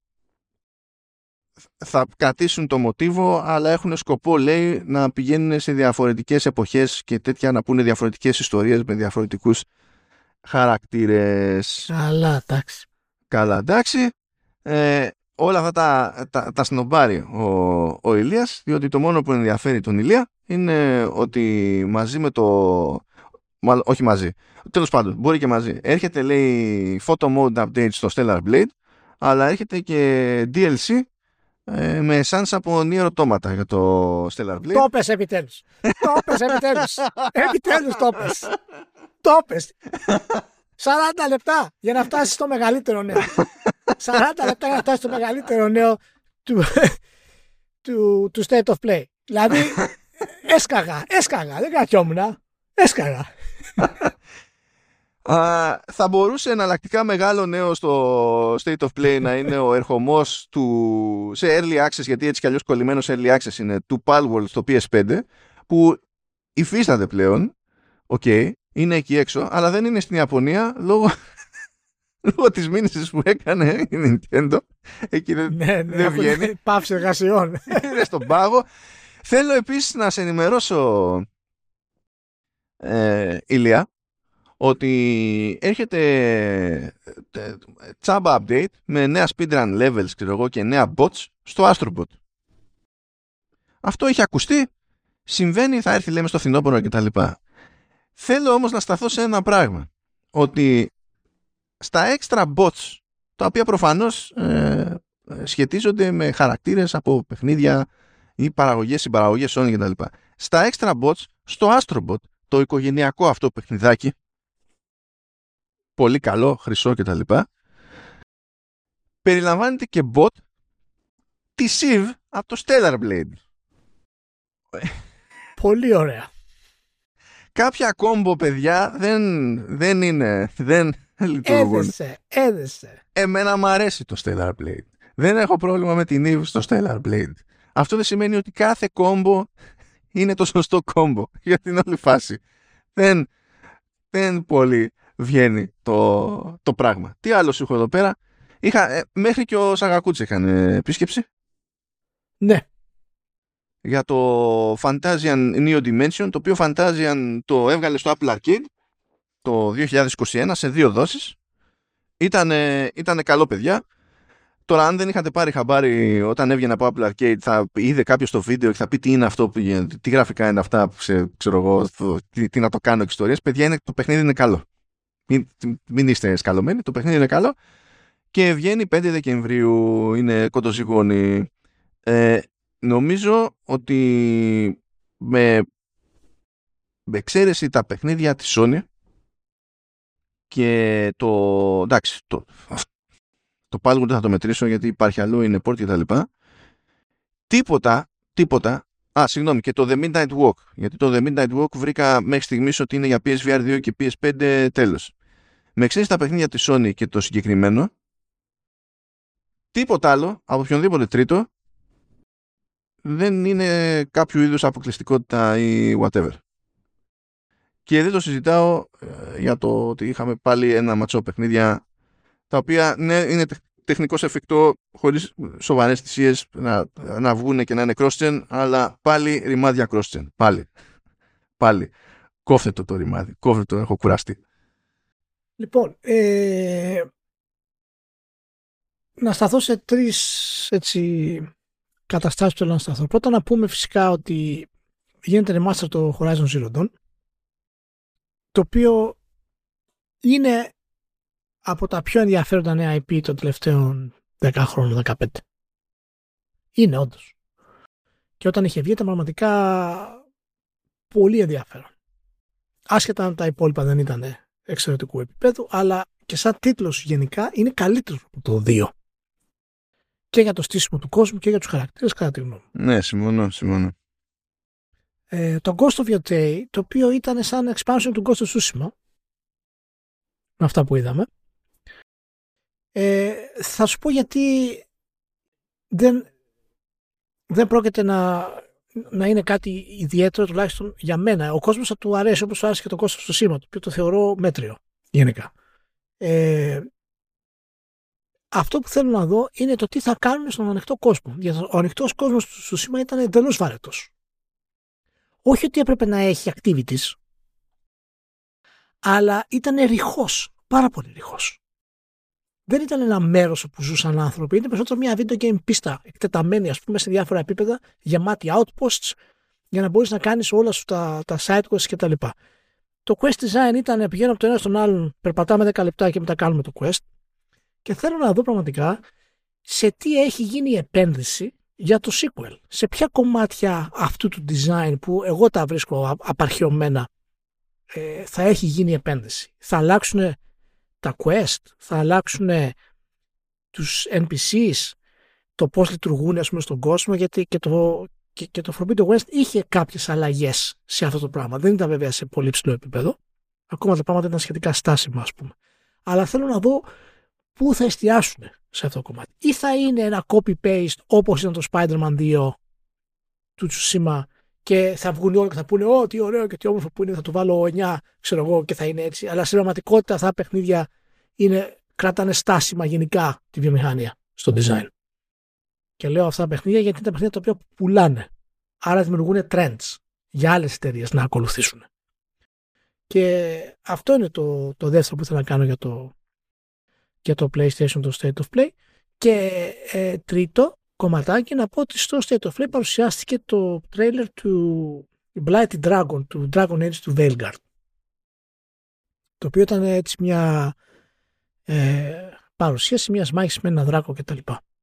θα κρατήσουν το μοτίβο, αλλά έχουν σκοπό, λέει, να πηγαίνουν σε διαφορετικές εποχές και τέτοια, να πούνε διαφορετικές ιστορίες με διαφορετικούς χαρακτήρες. Καλά, εντάξει. Όλα αυτά τα σνομπάρει ο Ηλίας, διότι το μόνο που ενδιαφέρει τον Ηλία είναι ότι μαζί με το... Μάλλον, όχι μαζί. Τέλος πάντων, μπορεί και μαζί. Έρχεται, λέει, photo mode update στο Stellar Blade, αλλά έρχεται και DLC με εσάνς από Nier Automata για το Stellar Blade. Το πες επιτέλους. Επιτέλους το πες. Το πες. 40 λεπτά για να φτάσεις στο μεγαλύτερο νέο. 40 λεπτά για να φτάσεις στο μεγαλύτερο νέο του State of Play. Δηλαδή έσκαγα, δεν κρατιόμουν. Έσκαγα. Θα μπορούσε εναλλακτικά μεγάλο νέο στο State of Play να είναι ο ερχομός του σε Early Access, γιατί έτσι κι αλλιώς κολλημένο σε Early Access είναι, του Palworld στο PS5, που υφίσταται πλέον, είναι εκεί έξω, αλλά δεν είναι στην Ιαπωνία λόγω της μήνυσης που έκανε η Nintendo. Εκεί δεν βγαίνει. Πάυση εργασιών. Είναι στον πάγο. Θέλω επίσης να σε ενημερώσω, Ηλία, ότι έρχεται τσάμπα update με νέα speedrun levels, ξέρω εγώ, και νέα bots στο Astrobot. Αυτό έχει ακουστεί, συμβαίνει, θα έρθει, λέμε, στο φθινόπωρο κτλ. Θέλω όμως να σταθώ σε ένα πράγμα, ότι στα extra bots, τα οποία προφανώς σχετίζονται με χαρακτήρες από παιχνίδια ή παραγωγές, συμπαραγωγές Sony κτλ. Στα extra bots, στο Astrobot, το οικογενειακό αυτό παιχνιδάκι, πολύ καλό, χρυσό κτλ, περιλαμβάνεται και bot τη Civ από το Stellar Blade. Πολύ ωραία. Κάποια κόμπο, παιδιά, δεν λειτουργούν. Έδεσε. Εμένα μου αρέσει το Stellar Blade. Δεν έχω πρόβλημα με την Eve στο Stellar Blade. Αυτό δεν σημαίνει ότι κάθε κόμπο είναι το σωστό κόμπο για την όλη φάση. Δεν πολύ βγαίνει το πράγμα. Τι άλλο σου έχω εδώ πέρα. Μέχρι και ο Σαγακούτς έκανε επίσκεψη. Ναι. Για το Fantasian Neo Dimension, το οποίο Fantasian το έβγαλε στο Apple Arcade το 2021 σε 2 δόσεις. Ήτανε καλό, παιδιά. Τώρα, αν δεν είχατε πάρει χαμπάρι όταν έβγαινε από Apple Arcade, θα είδε κάποιος το βίντεο και θα πει τι είναι αυτό, τι γραφικά είναι αυτά, ξέρω εγώ, τι να το κάνω και ιστορίες. Παιδιά, το παιχνίδι είναι καλό. Μην είστε σκαλωμένοι, το παιχνίδι είναι καλό. Και βγαίνει 5 Δεκεμβρίου, είναι κοντοζυγώνει. Νομίζω ότι με εξαίρεση τα παιχνίδια της Sony και εντάξει, το Palworld δεν θα το μετρήσω γιατί υπάρχει αλλού, είναι port και τα λοιπά. Τίποτα. Συγγνώμη, και το The Midnight Walk. Γιατί το The Midnight Walk βρήκα μέχρι στιγμής ότι είναι για PSVR 2 και PS5 τέλος. Με εξαίρεση τα παιχνίδια της Sony και το συγκεκριμένο, τίποτα άλλο από οποιονδήποτε τρίτο δεν είναι κάποιο είδους αποκλειστικότητα ή whatever. Και δεν το συζητάω για το ότι είχαμε πάλι ένα ματσό παιχνίδια τα οποία ναι, είναι τεχνικώς εφικτό χωρίς σοβαρές θυσίες να βγουν και να είναι cross-gen, αλλά πάλι ρημάδια cross-gen. Πάλι. Κόφτε το ρημάδι. Κόφτε το, έχω κουραστεί. Λοιπόν, να σταθώ σε 3 έτσι καταστάσεις που θέλω να σταθώ. Πρώτα να πούμε φυσικά ότι γίνεται remaster το Horizon Zero Dawn, το οποίο είναι από τα πιο ενδιαφέροντα νέα IP των τελευταίων 10 χρόνων, 15. Είναι όντως. Και όταν είχε βγει ήταν πραγματικά πολύ ενδιαφέρον. Άσχετα αν τα υπόλοιπα δεν ήταν εξαιρετικού επίπεδου, αλλά και σαν τίτλος γενικά είναι καλύτερο από το 2. Και για το στήσιμο του κόσμου και για τους χαρακτήρες, κατά τη γνώμη μου. Ναι, συμφωνώ. Το Ghost of Yotei, το οποίο ήταν σαν expansion του Ghost of Tsushima, με αυτά που είδαμε, θα σου πω γιατί δεν πρόκειται να είναι κάτι ιδιαίτερο, τουλάχιστον για μένα. Ο κόσμος θα του αρέσει όπως του άρεσε και το Ghost of Tsushima, το οποίο το θεωρώ μέτριο γενικά. Αυτό που θέλω να δω είναι το τι θα κάνουν στον ανοιχτό κόσμο. Γιατί ο ανοιχτός κόσμος του Tsushima ήταν εντελώς βαρετός. Όχι ότι έπρεπε να έχει activities, αλλά ήταν ρηχός, πάρα πολύ ρηχός. Δεν ήταν ένα μέρος όπου ζούσαν άνθρωποι, είναι περισσότερο μια video game πίστα, εκτεταμένη ας πούμε σε διάφορα επίπεδα, γεμάτη outposts, για να μπορείς να κάνεις όλα σου τα side quests κτλ. Το quest design ήταν πηγαίνω από το ένα στον άλλον, περπατάμε 10 λεπτά και μετά κάνουμε το quest. Και θέλω να δω πραγματικά σε τι έχει γίνει η επένδυση για το sequel. Σε ποια κομμάτια αυτού του design που εγώ τα βρίσκω απαρχαιωμένα θα έχει γίνει η επένδυση. Θα αλλάξουν τα quest, θα αλλάξουν τους NPCs, το πώς λειτουργούν ας πούμε στον κόσμο, γιατί και το Forbidden West είχε κάποιες αλλαγές σε αυτό το πράγμα. Δεν ήταν βέβαια σε πολύ ψηλό επίπεδο. Ακόμα τα πράγματα ήταν σχετικά στάσιμα ας πούμε. Αλλά θέλω να δω πού θα εστιάσουν σε αυτό το κομμάτι. Ή θα είναι ένα copy-paste όπως ήταν το Spider-Man 2 του Tsushima και θα βγουν όλοι και θα πούνε «Ω, τι ωραίο και τι όμορφο που είναι, θα του βάλω 9, ξέρω εγώ και θα είναι έτσι». Αλλά στην πραγματικότητα αυτά τα παιχνίδια κρατάνε στάσιμα γενικά τη βιομηχανία στο design. Και λέω αυτά τα παιχνίδια γιατί είναι τα παιχνίδια τα οποία πουλάνε. Άρα δημιουργούν trends για άλλες εταιρείες να ακολουθήσουν. Και αυτό είναι το δεύτερο που ήθελα να κάνω για το PlayStation, το State of Play. Και τρίτο κομματάκι να πω ότι στο State of Play παρουσιάστηκε το trailer του Blighted Dragon, του Dragon Age του Veilguard, το οποίο ήταν έτσι μια παρουσίαση μιας μάχης με ένα δράκο κτλ.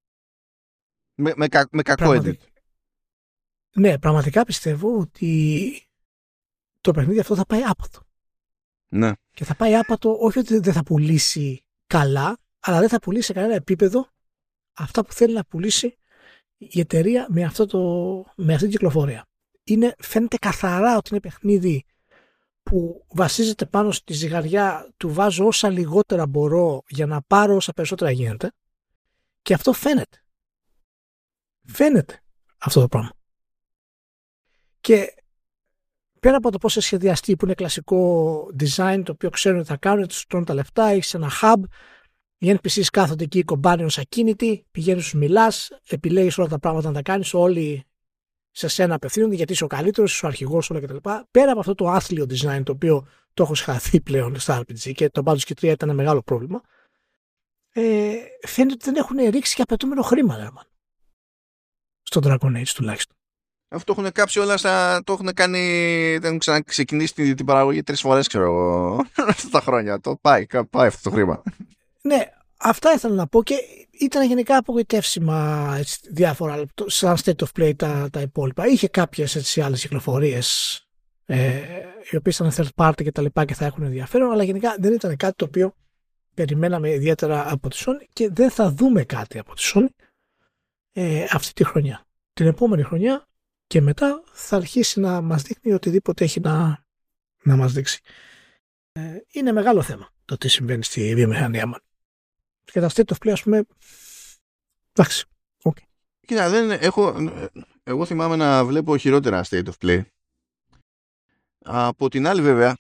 Με κακό edit. Ναι, πραγματικά πιστεύω ότι το παιχνίδι αυτό θα πάει άπατο. Ναι. Και θα πάει άπατο όχι ότι δεν θα πουλήσει καλά, αλλά δεν θα πουλήσει σε κανένα επίπεδο αυτά που θέλει να πουλήσει η εταιρεία με αυτή την κυκλοφορία. Φαίνεται καθαρά ότι είναι παιχνίδι που βασίζεται πάνω στη ζυγαριά του βάζω όσα λιγότερα μπορώ για να πάρω όσα περισσότερα γίνεται, και αυτό φαίνεται. Φαίνεται αυτό το πράγμα. Και πέρα από το πώς σε σχεδιαστεί που είναι κλασικό design το οποίο ξέρουν ότι θα κάνουν, τους τρώνε τα λεφτά, έχεις ένα hub, οι NPCs κάθονται εκεί κομπάνοι ως ακίνητοι, πηγαίνεις, τους μιλάς, επιλέγεις όλα τα πράγματα να τα κάνεις, όλοι σε σένα απευθύνονται γιατί είσαι ο καλύτερος, είσαι ο αρχηγός, όλα κτλ. Πέρα από αυτό το άθλιο design το οποίο το έχω σχαθεί πλέον στα RPG και το Baldur's Gate 3 ήταν ένα μεγάλο πρόβλημα, φαίνεται ότι δεν έχουν ρίξει και απαιτούμενο χρήμα, Ρέμαν. Στο Dragon Age τουλάχιστον. Αυτό το έχουν κάψει όλα το έχουν κάνει. Δεν έχουν ξαναξεκινήσει την παραγωγή 3 φορές, ξέρω εγώ. Αυτά τα χρόνια. Το πάει αυτό το χρήμα. Ναι, αυτά ήθελα να πω και ήταν γενικά απογοητεύσιμα διάφορα σαν state of play τα υπόλοιπα. Είχε κάποιες άλλες κυκλοφορίες οι οποίες ήταν third party και τα λοιπά και θα έχουν ενδιαφέρον, αλλά γενικά δεν ήταν κάτι το οποίο περιμέναμε ιδιαίτερα από τη Sony και δεν θα δούμε κάτι από τη Sony αυτή τη χρονιά. Την επόμενη χρονιά και μετά θα αρχίσει να μας δείχνει οτιδήποτε έχει να μας δείξει. Είναι μεγάλο θέμα το τι συμβαίνει στη βιομηχανία μας. Και τα state of play, ας πούμε, εντάξει, okay. Κοίτα, εγώ θυμάμαι να βλέπω χειρότερα state of play. Από την άλλη βέβαια,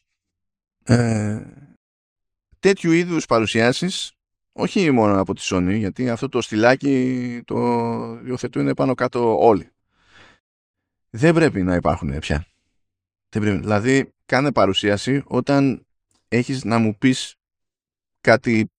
τέτοιου είδους παρουσιάσεις, όχι μόνο από τη Sony, γιατί αυτό το στυλάκι το υιοθετούν πάνω κάτω όλοι. Δεν πρέπει να υπάρχουν πια. Δεν πρέπει. Δηλαδή, κάνε παρουσίαση όταν έχεις να μου πεις κάτι.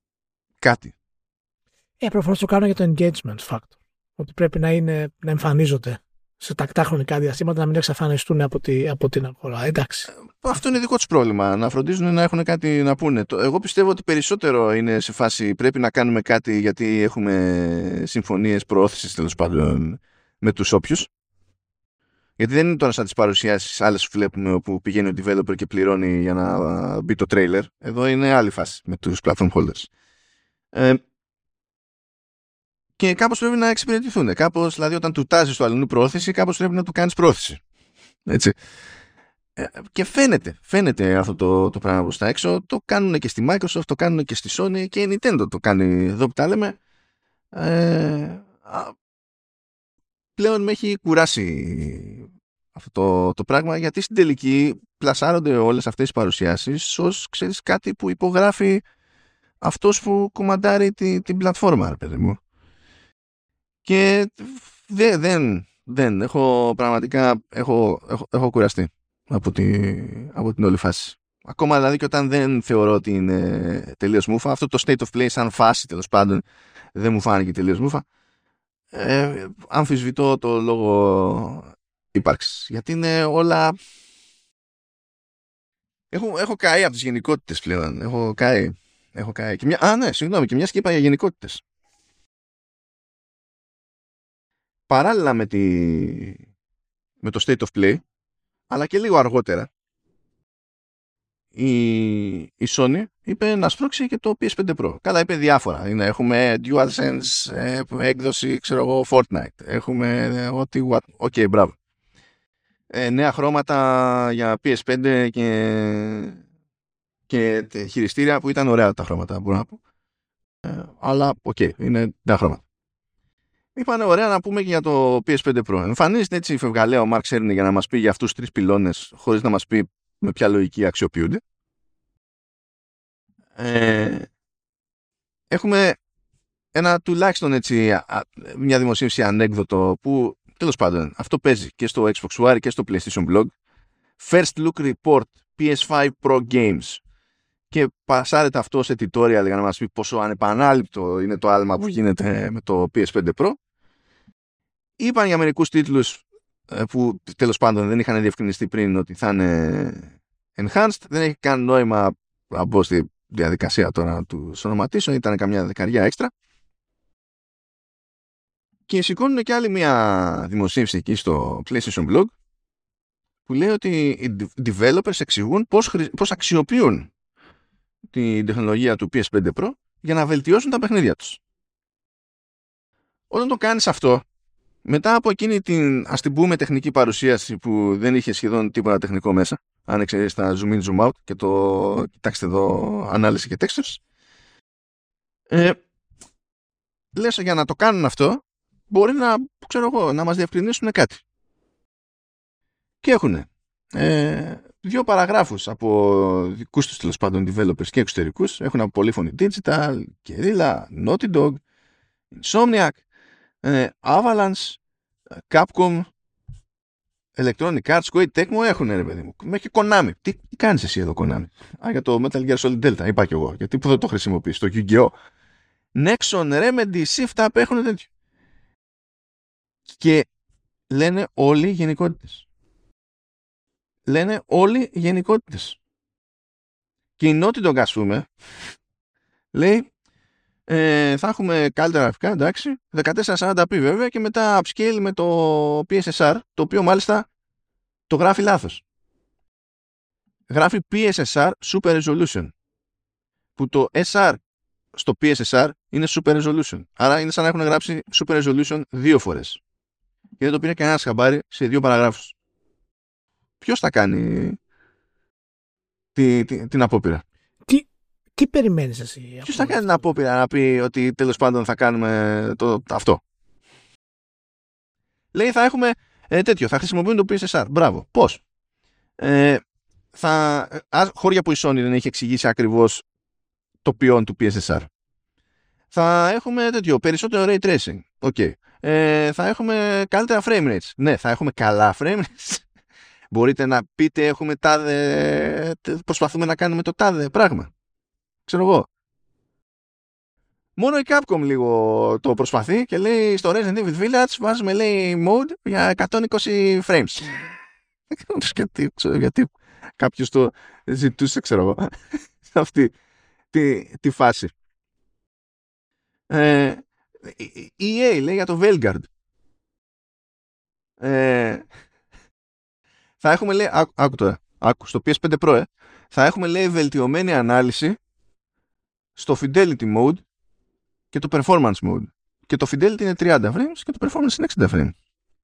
Προφανώς το κάνω για το engagement factor. Ότι πρέπει να εμφανίζονται σε τακτά χρονικά διαστήματα, να μην εξαφανιστούν από την αγορά. Εντάξει. Αυτό είναι δικό τους πρόβλημα. Να φροντίζουν να έχουν κάτι να πούνε. Εγώ πιστεύω ότι περισσότερο είναι σε φάση πρέπει να κάνουμε κάτι γιατί έχουμε συμφωνίες προώθησης τέλος πάντων με τους όποιους. Γιατί δεν είναι τώρα σαν τις παρουσιάσεις άλλες που βλέπουμε όπου πηγαίνει ο developer και πληρώνει για να μπει το trailer. Εδώ είναι άλλη φάση με τους platform holders. Και κάπως πρέπει να εξυπηρετηθούν. Κάπως, δηλαδή, όταν του τάζεις το αλληνού πρόθεση, κάπως πρέπει να του κάνεις πρόθεση. Έτσι. Και φαίνεται αυτό το πράγμα προς τα έξω. Το κάνουν και στη Microsoft, το κάνουν και στη Sony και η Nintendo το κάνει εδώ που τα λέμε. Πλέον με έχει κουράσει αυτό το πράγμα, γιατί στην τελική πλασάρονται όλες αυτές τις παρουσιάσεις ως, ξέρεις, κάτι που υπογράφει αυτός που κομμαντάρει την πλατφόρμα, παιδί μου. Και δεν έχω πραγματικά έχω κουραστεί από την όλη φάση. Ακόμα δηλαδή και όταν δεν θεωρώ ότι είναι τελείως μούφα, αυτό το state of play σαν φάση τέλος πάντων δεν μου φάνηκε τελείως μούφα. Αμφισβητώ το λόγο ύπαρξης, γιατί είναι όλα. Έχω καεί από τις γενικότητες πλέον. Έχω καεί. Και ναι, συγγνώμη, και μια και είπα για γενικότητες. Παράλληλα με το State of Play, αλλά και λίγο αργότερα, η Sony είπε να σπρώξει και το PS5 Pro. Καλά, είπε διάφορα. Έχουμε DualSense έκδοση, ξέρω εγώ, Fortnite. Έχουμε ό,τι μπράβο. Νέα χρώματα για PS5 και χειριστήρια που ήταν ωραία τα χρώματα, μπορώ να πω. Αλλά, είναι νέα χρώματα. Είπανε ωραία να πούμε και για το PS5 Pro. Εμφανίζεται έτσι φευγαλέα ο Mark Cerny για να μας πει για αυτούς τους 3 πυλώνες, χωρίς να μας πει με ποια λογική αξιοποιούνται. Έχουμε ένα τουλάχιστον έτσι μια δημοσίευση ανέκδοτο που τέλος πάντων αυτό παίζει και στο Xbox One και στο PlayStation Blog. First Look Report PS5 Pro Games. Και πασάρεται αυτό σε tutorial για να μας πει πόσο ανεπανάληπτο είναι το άλμα που γίνεται με το PS5 Pro. Είπαν για μερικούς τίτλους που τέλος πάντων δεν είχαν διευκρινιστεί πριν ότι θα είναι enhanced. Δεν έχει καν νόημα να μπω στη διαδικασία τώρα να τους ονοματίσω. Ήταν καμιά δεκαριά έξτρα. Και σηκώνουν και άλλη μια δημοσίευση εκεί στο PlayStation Blog που λέει ότι οι developers εξηγούν πώς αξιοποιούν την τεχνολογία του PS5 Pro για να βελτιώσουν τα παιχνίδια τους. Όταν το κάνεις αυτό, μετά από εκείνη την, ας την πούμε, τεχνική παρουσίαση που δεν είχε σχεδόν τίποτα τεχνικό μέσα, αν εξαιρείς τα zoom in zoom out και το κοιτάξτε εδώ ανάλυση και textures, λες για να το κάνουν αυτό μπορεί να, ξέρω εγώ, να μας διευκρινίσουν κάτι. Και έχουνε δύο παραγράφους από δικούς τους τέλος πάντων developers και εξωτερικούς. Έχουν από Polyphony Digital, Guerrilla, Naughty Dog, Insomniac, Avalanche, Capcom, Electronic Arts, Koei Tecmo έχουν, ρε παιδί μου. Μέχρι και Konami. Τι κάνεις εσύ εδώ, Konami? Για το Metal Gear Solid Delta είπα και εγώ. Γιατί που δεν το χρησιμοποιείς? Το Yu-Gi-Oh! Nexon, Remedy, Shift Up έχουν τέτοιο. Και λένε όλοι γενικότητες. Λένε όλοι γενικότητες. Και η Naughty Dog, ας πούμε, λέει θα έχουμε καλύτερα γραφικά, εντάξει, 1440p βέβαια, και μετά upscale με το PSSR, το οποίο μάλιστα το γράφει λάθος. Γράφει PSSR Super Resolution, που το SR στο PSSR είναι Super Resolution. Άρα είναι σαν να έχουν γράψει Super Resolution δύο φορές. Και δεν το πήρε κανένας χαμπάρι σε δύο παραγράφους. Ποιος θα κάνει την απόπειρα? Τι περιμένεις εσύ? Ποιος θα κάνει την απόπειρα να πει ότι τέλος πάντων θα κάνουμε αυτό? Λέει θα έχουμε τέτοιο, θα χρησιμοποιούμε το PSSR. Μπράβο. Πώς? Χώρια που η Sony δεν έχει εξηγήσει ακριβώς το ποιόν του PSSR. Θα έχουμε τέτοιο, περισσότερο ray tracing. Okay. Θα έχουμε καλύτερα frame rates. Ναι, θα έχουμε καλά frame rates. Μπορείτε να πείτε έχουμε προσπαθούμε να κάνουμε το τάδε πράγμα. Ξέρω εγώ. Μόνο η Capcom λίγο το προσπαθεί και λέει στο Resident Evil Village βάζουμε, λέει, mode για 120 frames. Δεν ξέρω γιατί κάποιος το ζητούσε, ξέρω εγώ, σε αυτή τη φάση. Η EA λέει για το Veilguard. Θα έχουμε, λέει, άκου στο PS5 Pro, θα έχουμε, λέει, βελτιωμένη ανάλυση στο Fidelity Mode και το Performance Mode. Και το Fidelity είναι 30 frames και το Performance είναι 60 frames.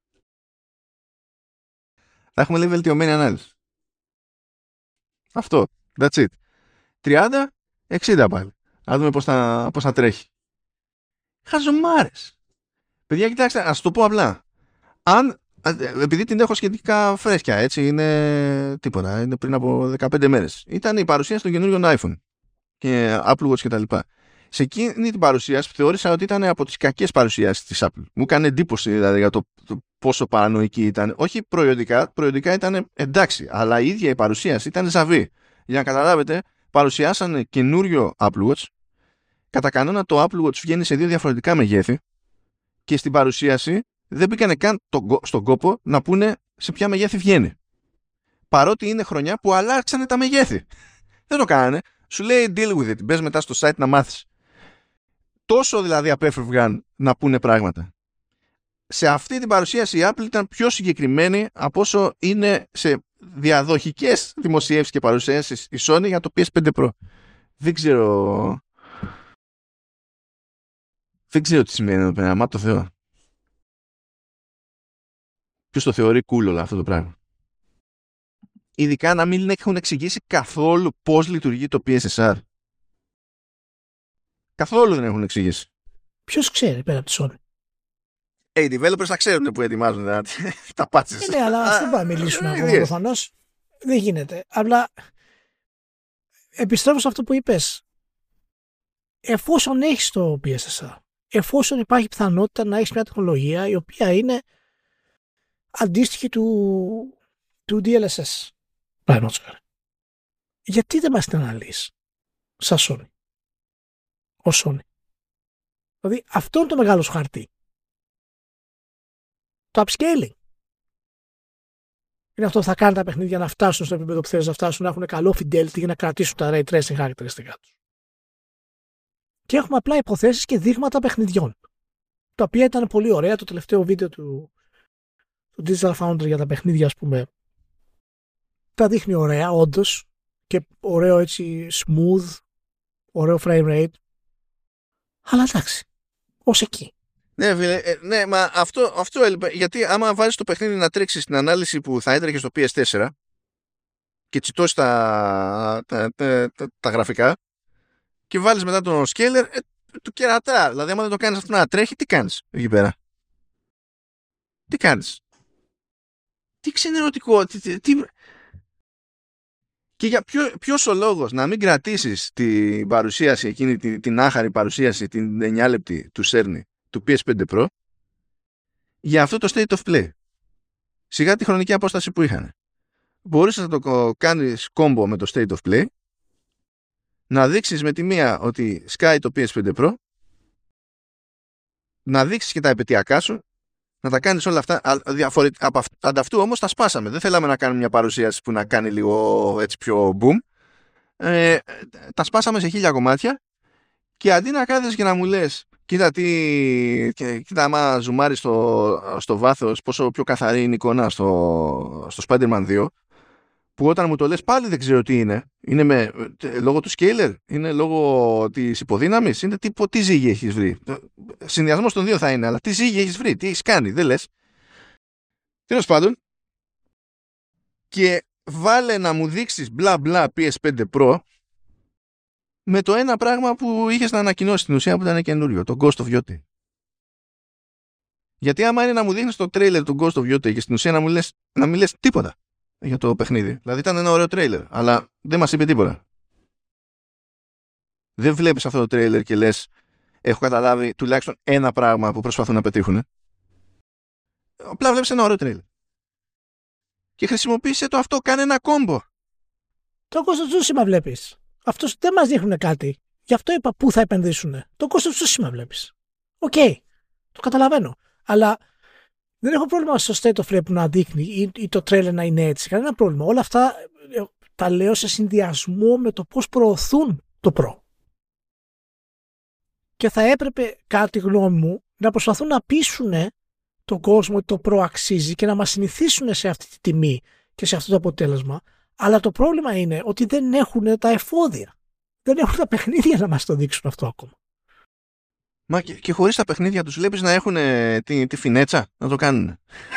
Θα έχουμε, λέει, βελτιωμένη ανάλυση. Αυτό. That's it. 30, 60 πάλι. Να δούμε πώς θα τρέχει. Χαζομάρες. Παιδιά, κοιτάξτε, ας το πω απλά. Επειδή την έχω σχετικά φρέσκια, έτσι, είναι τίποτα, είναι πριν από 15 μέρες. Ήταν η παρουσίαση των καινούριων iPhone και Apple Watch κτλ. Σε εκείνη την παρουσίαση θεώρησα ότι ήταν από τις κακές παρουσιάσεις της Apple. Μου έκανε εντύπωση δηλαδή για το πόσο παρανοϊκή ήταν. Όχι προϊόντικά ήταν εντάξει, αλλά η ίδια η παρουσίαση ήταν ζαβή. Για να καταλάβετε, παρουσιάσανε καινούριο Apple Watch. Κατά κανόνα το Apple Watch βγαίνει σε δύο διαφορετικά μεγέθη και στην παρουσίαση δεν μπήκανε καν στον κόπο να πούνε σε ποια μεγέθη βγαίνει. Παρότι είναι χρονιά που αλλάξανε τα μεγέθη. Δεν το κάνανε. Σου λέει deal with it. Μπες μετά στο site να μάθεις. Τόσο δηλαδή απέφευγαν να πούνε πράγματα. Σε αυτή την παρουσίαση η Apple ήταν πιο συγκεκριμένη από όσο είναι σε διαδοχικές δημοσιεύσεις και παρουσιάσεις η Sony για το PS5 Pro. Δεν ξέρω τι σημαίνει εδώ πέρα. Μα το Θεό. Ποιος το θεωρεί cool όλο αυτό το πράγμα? Ειδικά να μην έχουν εξηγήσει καθόλου πώς λειτουργεί το PSSR. Καθόλου δεν έχουν εξηγήσει. Ποιος ξέρει πέρα από τη Sony? Οι developers θα ξέρουν που ετοιμάζουν τα patches. Ναι, αλλά ας δεν πάμε μιλήσουν ακόμα προφανώς. Δεν γίνεται. Απλά επιστρέφω σε αυτό που είπες. Εφόσον έχεις το PSSR, εφόσον υπάρχει πιθανότητα να έχεις μια τεχνολογία η οποία είναι αντίστοιχη του DLSS, γιατί δεν μας την αναλύεις σαν Sony, ως Sony? Δηλαδή αυτό είναι το μεγάλο σου χαρτί. Το upscaling είναι αυτό που θα κάνει τα παιχνίδια να φτάσουν στο επίπεδο που θέλεις να φτάσουν, να έχουν καλό fidelity για να κρατήσουν τα ray tracing χαρακτηριστικά τους. Και έχουμε απλά υποθέσεις και δείγματα παιχνιδιών, τα οποία ήταν πολύ ωραία. Το τελευταίο βίντεο του Digital Foundry για τα παιχνίδια, ας πούμε, τα δείχνει ωραία, όντως, και ωραίο έτσι smooth, ωραίο frame rate. Αλλά εντάξει, ως εκεί. Ναι, φίλε, ναι, μα αυτό έλειπε. Γιατί άμα βάζεις το παιχνίδι να τρέξει στην ανάλυση που θα έτρεχε στο PS4 και τσιτώσει τα γραφικά και βάλεις μετά τον scaler, του κερατά. Δηλαδή, άμα δεν το κάνεις αυτό να τρέχει, τι κάνεις εκεί πέρα? Τι κάνεις? Τι ξενερωτικό, Και για ποιος ο λόγος να μην κρατήσεις την παρουσίαση εκείνη, την άχαρη παρουσίαση, την 9 λεπτή του Cerny, του PS5 Pro, για αυτό το State of Play. Σιγά τη χρονική απόσταση που είχαν. Μπορείς να το κάνεις κόμπο με το State of Play, να δείξεις με τη μία ότι σκάει το PS5 Pro, να δείξεις και τα επαιτειακά σου, να τα κάνεις όλα αυτά. Ανταυτού όμως τα σπάσαμε. Δεν θέλαμε να κάνουμε μια παρουσίαση που να κάνει λίγο έτσι πιο boom. Τα σπάσαμε σε 1000 κομμάτια και αντί να κάθεσαι και να μου λες κοίτα άμα ζουμάρεις στο βάθος πόσο πιο καθαρή είναι η εικόνα στο Spider-Man 2, που όταν μου το λες πάλι δεν ξέρω τι είναι. Είναι λόγω του scaler, είναι λόγω της υποδύναμης, είναι τι ζύγι έχεις βρει. Συνδυασμός των δύο θα είναι, αλλά τι ζύγι έχεις βρει, τι έχεις κάνει, δεν λες. Τέλος πάντων, και βάλε να μου δείξεις μπλα μπλα PS5 Pro με το ένα πράγμα που είχες να ανακοινώσεις στην ουσία που ήταν καινούριο, το Ghost of Yotei. Γιατί άμα είναι να μου δείχνεις το trailer του Ghost of Yotei και στην ουσία να μην λες τίποτα για το παιχνίδι. Δηλαδή ήταν ένα ωραίο τρέιλερ, αλλά δεν μας είπε τίποτα. Δεν βλέπεις αυτό το τρέιλερ και λες έχω καταλάβει τουλάχιστον ένα πράγμα που προσπαθούν να πετύχουν. Απλά βλέπεις ένα ωραίο τρέιλερ. Και χρησιμοποίησε το αυτό, κάνε ένα κόμπο. Το Ghost of Tsushima βλέπεις. Αυτός δεν μας δείχνουν κάτι. Γι' αυτό είπα πού θα επενδύσουν. Το Ghost of Tsushima βλέπεις. Οκ. Το καταλαβαίνω. Αλλά δεν έχω πρόβλημα στο State of Play που να δείχνει ή το τρέλερ να είναι έτσι. Κανένα πρόβλημα. Όλα αυτά τα λέω σε συνδυασμό με το πώς προωθούν το Pro. Και θα έπρεπε, κατά τη γνώμη μου, να προσπαθούν να πείσουν τον κόσμο ότι το Pro αξίζει και να μας συνηθίσουν σε αυτή τη τιμή και σε αυτό το αποτέλεσμα. Αλλά το πρόβλημα είναι ότι δεν έχουν τα εφόδια. Δεν έχουν τα παιχνίδια να μας το δείξουν αυτό ακόμα. Μα και χωρίς τα παιχνίδια τους βλέπεις να έχουν τη φινέτσα να το κάνουν.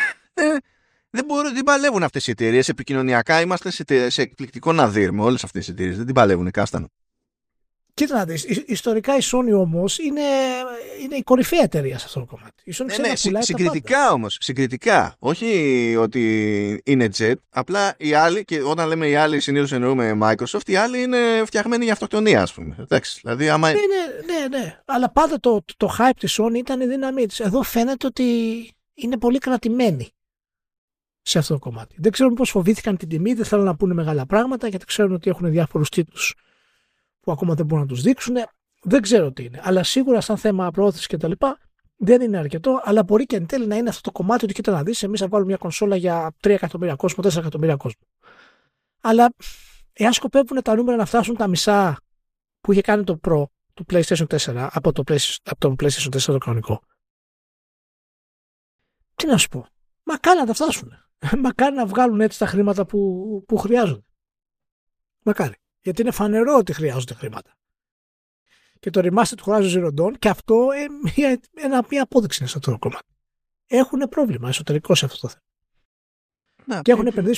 Δεν παλεύουν αυτές οι εταιρείες. Επικοινωνιακά είμαστε σε εκπληκτικό ναδύρ με όλες αυτές τις εταιρείες. Δεν την παλεύουν κάστανο. Κοίτα να δεις, ιστορικά η Sony όμως είναι η κορυφαία εταιρεία σε αυτό το κομμάτι. Η Sony συγκριτικά όμως, συγκριτικά. Όχι ότι είναι jet, απλά οι άλλοι, και όταν λέμε οι άλλοι συνήθως εννοούμε Microsoft, οι άλλοι είναι φτιαγμένοι για αυτοκτονία, ας πούμε. Εντάξει, δηλαδή, άμα... Ναι. Αλλά πάντα το hype της Sony ήταν η δύναμή της. Εδώ φαίνεται ότι είναι πολύ κρατημένοι σε αυτό το κομμάτι. Δεν ξέρω πώς φοβήθηκαν την τιμή, δεν θέλουν να πούνε μεγάλα πράγματα, γιατί ξέρουν ότι έχουν διάφορους τίτλους που ακόμα δεν μπορούν να τους δείξουν. Δεν ξέρω τι είναι. Αλλά σίγουρα σαν θέμα προώθηση και τα λοιπά δεν είναι αρκετό. Αλλά μπορεί και εν τέλει να είναι αυτό το κομμάτι ότι κοίτα να δεις, εμείς θα βάλουμε μια κονσόλα για 3 εκατομμύρια κόσμο, 4 εκατομμύρια κόσμο. Αλλά εάν σκοπεύουν τα νούμερα να φτάσουν τα μισά που είχε κάνει το Pro του PlayStation 4 από το PlayStation 4 το κανονικό, τι να σου πω. Μακάρι να τα φτάσουν. Μακάρι να βγάλουν έτσι τα χρήματα που χρειάζονται. Μακάρι. Γιατί είναι φανερό ότι χρειάζονται χρήματα. Και το remaster του Horizon Zero Dawn, και αυτό μια απόδειξη είναι σε αυτό το κομμάτι. Έχουν πρόβλημα εσωτερικό σε αυτό το θέμα. Και έχουν επενδύσει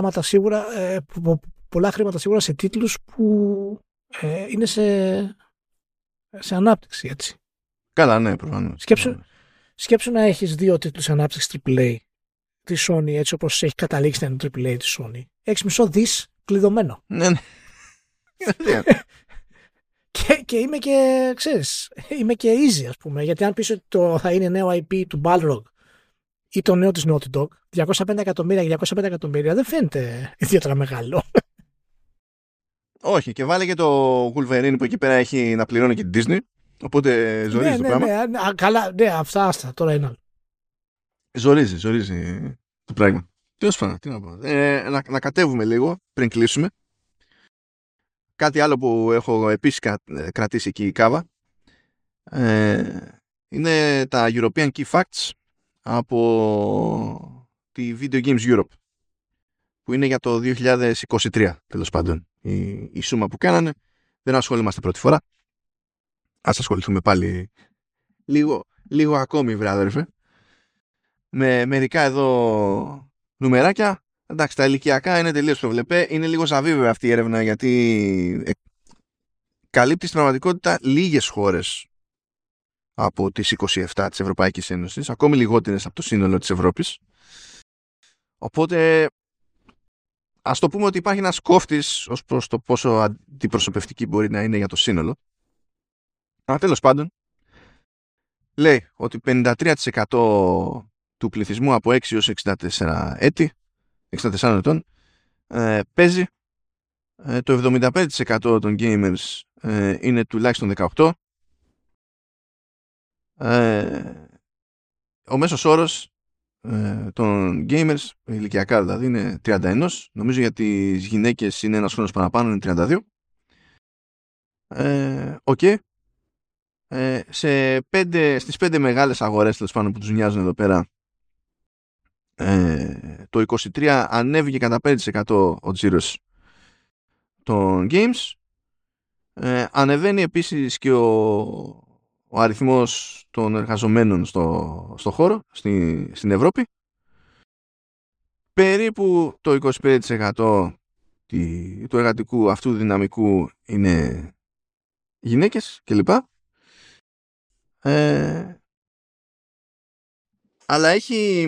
πολλά χρήματα σίγουρα σε τίτλους που είναι σε ανάπτυξη, έτσι. Καλά, ναι, προφανώς. Σκέψου να έχεις 2 τίτλους σε ανάπτυξη AAA τη Sony, έτσι όπως έχει καταλήξει να είναι AAA τη Sony. Έχεις μισό δις κλειδωμένο. Ναι. Και είμαι και, ξέρεις, είμαι και easy, ας πούμε, γιατί αν πεις ότι θα είναι νέο IP του Balrog ή το νέο της Naughty Dog, 205 εκατομμύρια δεν φαίνεται ιδιαίτερα μεγάλο. Όχι, και βάλε και το Wolverine που εκεί πέρα έχει να πληρώνει και την Disney, οπότε ζορίζει το πράγμα. Ναι, καλά, ναι, αυτά τώρα είναι άλλο. Ζορίζει το πράγμα. Τέλος πάντων, τι να πω. Να κατέβουμε λίγο πριν κλείσουμε. Κάτι άλλο που έχω επίσης κρατήσει εκεί η κάβα είναι τα European Key Facts από τη Video Games Europe, που είναι για το 2023, τέλος πάντων η σούμα που κάνανε. Δεν ασχολούμαστε πρώτη φορά, ας ασχοληθούμε πάλι λίγο ακόμη, βρε αδερφέ, με μερικά εδώ νουμεράκια. Εντάξει, τα ηλικιακά είναι τελείως προβλεπέ. Είναι λίγο ζαβίβε αυτή η έρευνα, γιατί καλύπτει στην πραγματικότητα λίγες χώρες από τις 27 της Ευρωπαϊκής Ένωσης, ακόμη λιγότερες από το σύνολο της Ευρώπης. Οπότε ας το πούμε ότι υπάρχει ένας κόφτης ως προς το πόσο αντιπροσωπευτική μπορεί να είναι για το σύνολο. Αλλά τέλος πάντων, λέει ότι 53% του πληθυσμού από 6 έως 64 έτη, 64 ετών, παίζει. Το 75% των gamers είναι τουλάχιστον 18. Ο μέσος όρος των gamers, ηλικιακά δηλαδή, είναι 31. Νομίζω για τις γυναίκες είναι ένας χρόνος παραπάνω, είναι 32. Okay. Στις 5 μεγάλες αγορές τέλος πάντων που τους νοιάζουν εδώ πέρα, το 23 ανέβηκε κατά 5% ο τζίρος των games. Ανεβαίνει επίσης και ο αριθμός των εργαζομένων στο χώρο, στην Ευρώπη. Περίπου το 25% του εργατικού αυτού δυναμικού είναι γυναίκες κλπ. Αλλά έχει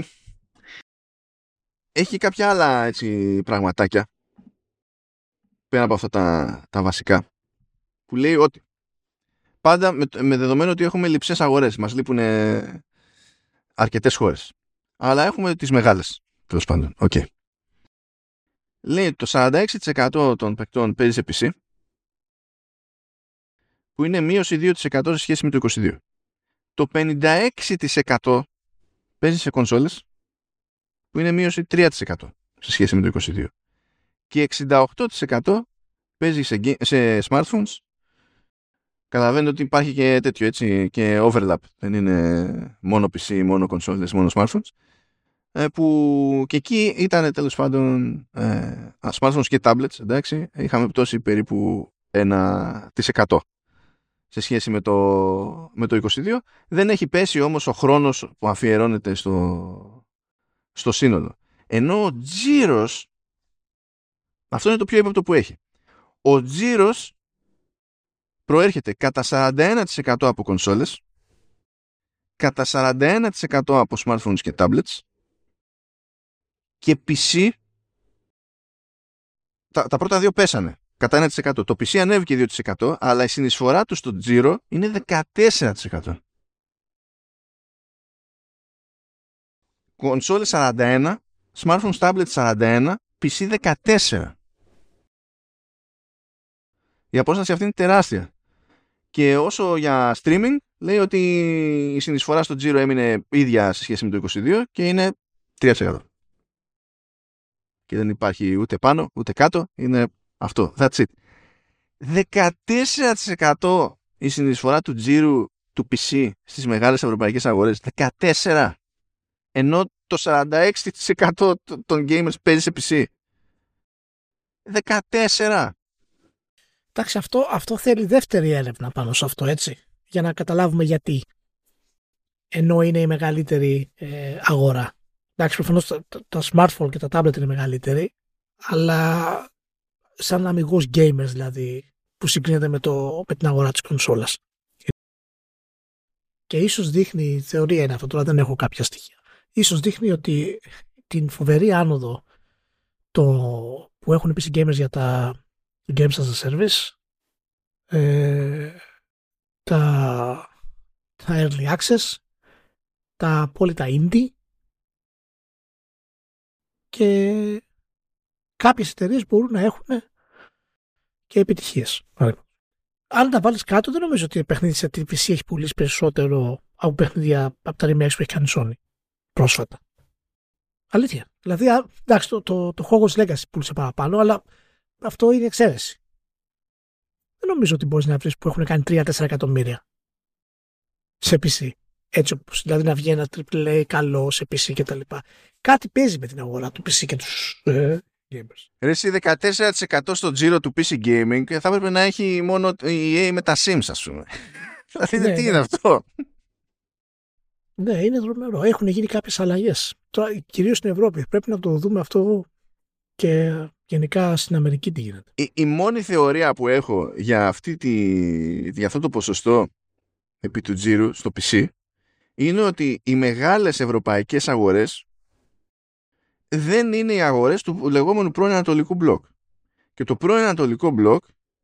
κάποια άλλα έτσι πραγματάκια πέρα από αυτά τα βασικά, που λέει ότι πάντα με δεδομένο ότι έχουμε λειψές αγορές, μας λείπουν αρκετές χώρες, αλλά έχουμε τις μεγάλες τέλος πάντων. Okay. Λέει το 46% των παικτών παίζει σε PC, που είναι μείωση 2% σε σχέση με το 22%. Το 56% παίζει σε κονσόλες, που είναι μείωση 3% σε σχέση με το 22%. Και 68% παίζει σε smartphones. Καταλαβαίνετε ότι υπάρχει και τέτοιο έτσι, και overlap. Δεν είναι μόνο PC, μόνο κονσόλες, μόνο smartphones. Που και εκεί ήταν τέλος πάντων smartphones και tablets, εντάξει, είχαμε πτώσει περίπου 1% σε σχέση με το 22. Δεν έχει πέσει όμως ο χρόνος που αφιερώνεται στο σύνολο. Ενώ ο τζίρος, αυτό είναι το πιο ύποπτο που έχει, ο τζίρος προέρχεται κατά 41% από κονσόλες, κατά 41% από smartphones και tablets, και PC. Τα πρώτα δύο πέσανε κατά 1%. Το PC ανέβηκε 2%, αλλά η συνεισφορά του στο τζίρο είναι 14%. Κονσόλες 41, smartphones, tablets 41, PC 14. Η απόσταση αυτή είναι τεράστια. Και όσο για streaming, λέει ότι η συνεισφορά στο τζίρο έμεινε ίδια σε σχέση με το 22 και είναι 3%. Και δεν υπάρχει ούτε πάνω ούτε κάτω, είναι αυτό. That's it. 14% η συνεισφορά του τζίρου του PC στις μεγάλες ευρωπαϊκές αγορές. 14%. Ενώ το 46% των gamers παίζει σε PC. 14%. Εντάξει, αυτό θέλει δεύτερη έρευνα πάνω σε αυτό, έτσι. Για να καταλάβουμε γιατί. Ενώ είναι η μεγαλύτερη αγορά. Εντάξει, προφανώς τα smartphone και τα tablet είναι μεγαλύτερη, αλλά σαν αμιγώς gamers δηλαδή, που συγκρίνεται με την αγορά της κονσόλας. Και ίσως δείχνει, η θεωρία είναι αυτό, τώρα δεν έχω κάποια στοιχεία, ίσως δείχνει ότι την φοβερή άνοδο που έχουν επίσης gamers για τα games as a service, τα early access, τα απόλυτα indie, και κάποιες εταιρείες μπορούν να έχουν και επιτυχίες. Αν τα βάλεις κάτω, δεν νομίζω ότι παιχνίδι σε PC έχει πουλήσει περισσότερο από παιχνίδια από τα remakes που έχει κάνει Sony πρόσφατα. Αλήθεια. Δηλαδή, εντάξει, το Hogwarts Legacy πούλησε παραπάνω, αλλά αυτό είναι εξαίρεση. Δεν νομίζω ότι μπορείς να βρεις που έχουν κάνει 3-4 εκατομμύρια σε PC. Έτσι όπως, δηλαδή να βγει ένα AAA καλό σε PC και τα λοιπά. Κάτι παίζει με την αγορά του PC και τους gamers. Εσύ 14% στο τζίρο του PC gaming θα έπρεπε να έχει μόνο η EA με τα Sims, ας πούμε. Δηλαδή τι είναι αυτό. Ναι, είναι δρομερό. Έχουν γίνει κάποιες αλλαγές. Τώρα, κυρίως στην Ευρώπη. Πρέπει να το δούμε αυτό και γενικά στην Αμερική τι γίνεται. Η μόνη θεωρία που έχω για αυτό το ποσοστό επί του τζίρου στο PC είναι ότι οι μεγάλες ευρωπαϊκές αγορές δεν είναι οι αγορές του λεγόμενου πρώην Ανατολικού μπλοκ. Και το πρώην Ανατολικό μπλοκ,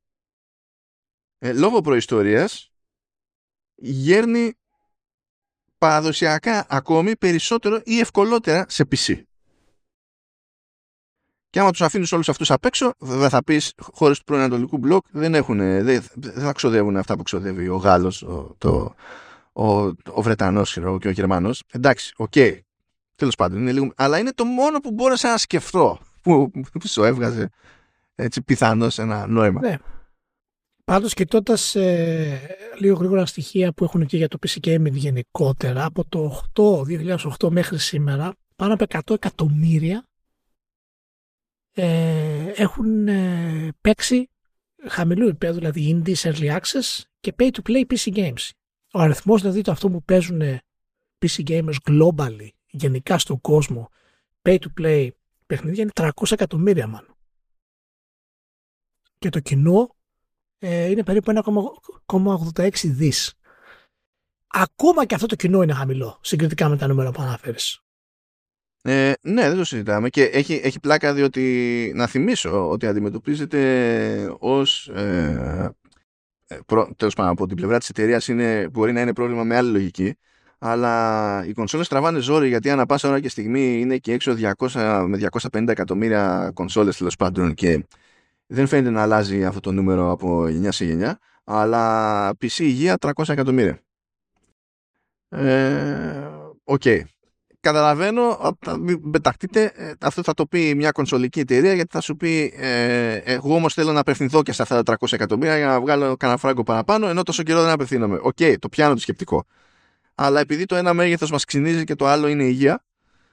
λόγω προϊστορίας, γέρνει παραδοσιακά ακόμη περισσότερο ή ευκολότερα σε PC. Και άμα τους αφήνεις όλους αυτούς απ' έξω, βέβαια θα πεις χώρες του πρώην Ανατολικού μπλοκ δεν θα ξοδεύουν αυτά που ξοδεύει ο Γάλλος, ο Βρετανός και ο Γερμανός. Εντάξει, οκ. Τέλος πάντων, είναι λίγο... αλλά είναι το μόνο που μπόρεσα να σκεφτώ που σου έβγαζε έτσι πιθανώς ένα νόημα. Ναι. Πάντως, κοιτώντας λίγο γρήγορα στοιχεία που έχουν και για το PC Gaming γενικότερα, από το 2008 μέχρι σήμερα, πάνω από 100 εκατομμύρια έχουν παίξει χαμηλού επίπεδου, δηλαδή Indies, Early Access και Pay to Play PC Games. Ο αριθμός δηλαδή το αυτό που παίζουν PC Gamers globally, γενικά στον κόσμο, Pay to Play παιχνίδια είναι 300 εκατομμύρια μάλλον. Και το κοινό είναι περίπου 1,86 δις. Ακόμα και αυτό το κοινό είναι χαμηλό συγκριτικά με τα νούμερα που αναφέρεις. Ναι, δεν το συζητάμε και έχει πλάκα, διότι να θυμίσω ότι αντιμετωπίζεται ως τέλος πάντων από την πλευρά της εταιρείας μπορεί να είναι πρόβλημα με άλλη λογική, αλλά οι κονσόλες τραβάνε ζόρι, γιατί ανά πάσα ώρα και στιγμή είναι και έξω 200 με 250 εκατομμύρια κονσόλες τέλος πάντων, και δεν φαίνεται να αλλάζει αυτό το νούμερο από γενιά σε γενιά, αλλά PC υγεία 300 εκατομμύρια. Οκ. Καταλαβαίνω, μην πεταχτείτε, αυτό θα το πει μια κονσολική εταιρεία, γιατί θα σου πει εγώ όμως θέλω να απευθυνθώ και σε αυτά τα 300 εκατομμύρια για να βγάλω κανένα φράγκο παραπάνω, ενώ τόσο καιρό δεν απευθύνομαι. Οκ, το πιάνω το σκεπτικό. Αλλά επειδή το ένα μέγεθος μας ξυνίζει και το άλλο είναι υγεία,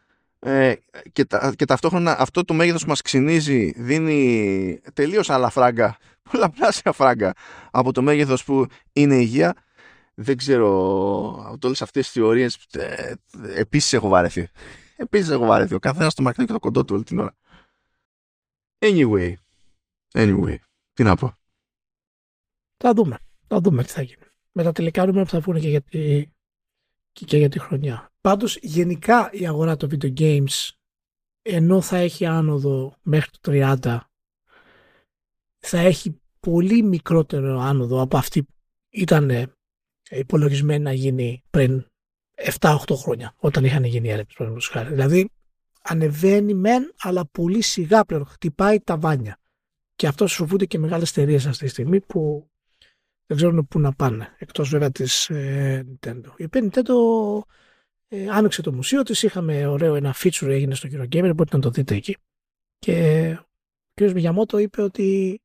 και ταυτόχρονα αυτό το μέγεθος που μας ξυνίζει δίνει τελείως άλλα φράγκα, πολλαπλάσια φράγκα από το μέγεθος που είναι υγεία, δεν ξέρω, από όλες αυτές τις θεωρίες επίσης έχω βαρεθεί. Ο καθένας στο μακρύ και το κοντό του όλη την ώρα. Anyway, τι να πω. Θα δούμε τι θα γίνει. Με τα τελικά νούμερα που θα βγουν και για τη χρονιά. Πάντως, γενικά η αγορά των video games, ενώ θα έχει άνοδο μέχρι το 30, θα έχει πολύ μικρότερο άνοδο από αυτή που ήταν υπολογισμένη να γίνει πριν 7-8 χρόνια, όταν είχαν γίνει έρευνες. Δηλαδή, ανεβαίνει μεν, αλλά πολύ σιγά πλέον, χτυπάει τα βάνια. Και αυτό σοβούνται και μεγάλες εταιρείες αυτή τη στιγμή που δεν ξέρουν πού να πάνε, εκτός βέβαια της Nintendo. Η οποία Nintendo άνοιξε το μουσείο της, είχαμε ωραίο ένα feature έγινε στο Eurogamer, μπορείτε να το δείτε εκεί. Και ο κ. Μιγιαμότο είπε ότι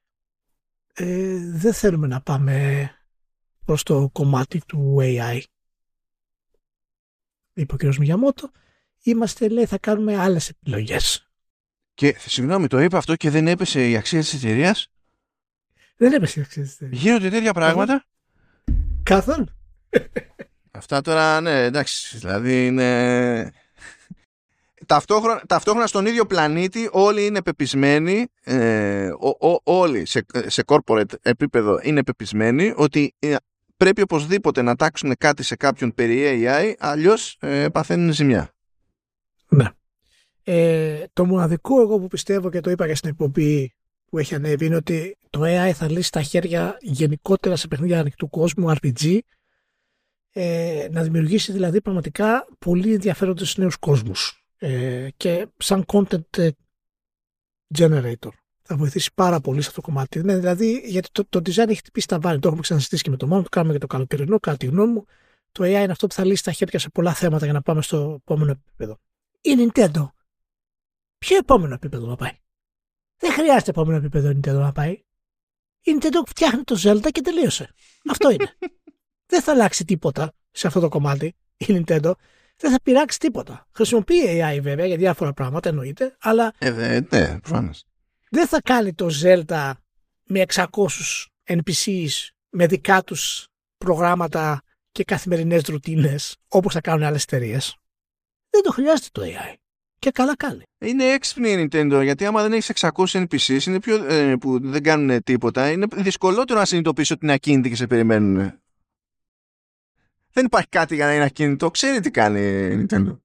δεν θέλουμε να πάμε προς το κομμάτι του AI. Είπε ο κ. Μιγιαμότο, λέει, θα κάνουμε άλλες επιλογές. Και συγγνώμη, το είπε αυτό και δεν έπεσε η αξία της εταιρείας? Δεν έπεσε η αξία της εταιρείας. Γίνονται τέτοια πράγματα? Καθόλου. Αυτά τώρα, ναι, εντάξει, δηλαδή είναι... Ταυτόχρονα στον ίδιο πλανήτη όλοι είναι πεπισμένοι, όλοι σε corporate επίπεδο είναι πεπισμένοι ότι πρέπει οπωσδήποτε να τάξουν κάτι σε κάποιον περί AI, αλλιώς παθαίνουν ζημιά. Ναι. Το μοναδικό εγώ που πιστεύω, και το είπα και στην εκπομπή που έχει ανέβει, είναι ότι το AI θα λύσει τα χέρια γενικότερα σε παιχνίδια ανοιχτού κόσμου, RPG, να δημιουργήσει δηλαδή πραγματικά πολύ ενδιαφέροντες νέους κόσμους. Και σαν content generator θα βοηθήσει πάρα πολύ σε αυτό το κομμάτι. Ναι, δηλαδή, γιατί το design έχει χτυπήσει τα βάνη. Το έχουμε ξανασυζητήσει και με το μόνο, το κάνουμε και το καλοκαιρινό. Κατά τη γνώμη μου, το AI είναι αυτό που θα λύσει τα χέρια σε πολλά θέματα για να πάμε στο επόμενο επίπεδο. Η Nintendo, ποιο επόμενο επίπεδο να πάει? Δεν χρειάζεται επόμενο επίπεδο η Nintendo να πάει. Η Nintendo φτιάχνει το Zelda και τελείωσε. Αυτό είναι. Δεν θα αλλάξει τίποτα σε αυτό το κομμάτι η Nintendo. Δεν θα πειράξει τίποτα. Χρησιμοποιεί AI βέβαια για διάφορα πράγματα, εννοείται, αλλά ναι, προφανώς. Δεν θα κάνει το Zelda με 600 NPCs, με δικά τους προγράμματα και καθημερινές ρουτίνες, όπως θα κάνουν άλλες εταιρείες. Δεν το χρειάζεται το AI. Και καλά κάνει. Είναι έξυπνη η Nintendo, γιατί άμα δεν έχεις 600 NPCs είναι που δεν κάνουν τίποτα, είναι δυσκολότερο να συνειδητοποιήσεις ότι είναι ακίνητοι και σε περιμένουν. Δεν υπάρχει κάτι για να είναι ακίνητο. Ξέρει τι κάνει η Nintendo.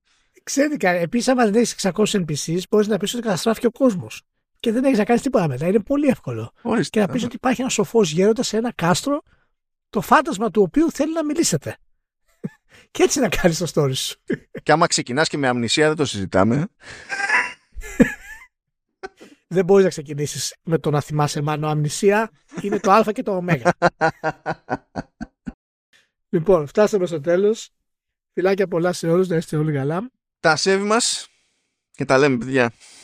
Ξέρετε, επίσης, άμα δεν έχεις 600 NPCs, μπορείς να πεις ότι καταστράφηκε ο κόσμος. Και δεν έχεις να κάνεις τίποτα μετά. Είναι πολύ εύκολο. Ορίστε. Και να πεις ότι υπάρχει ένα σοφός γέροντας σε ένα κάστρο, το φάντασμα του οποίου θέλει να μιλήσετε. Και έτσι να κάνεις το story σου. Και άμα ξεκινάς και με αμνησία, δεν το συζητάμε. Δεν μπορείς να ξεκινήσεις με το να θυμάσαι μάλλον. Αμνησία είναι το α και το ω. Λοιπόν, φτάσαμε στο τέλος. Φιλάκια πολλά σε όλους, να είστε όλοι καλά. Τα σέβη μας και τα λέμε, παιδιά.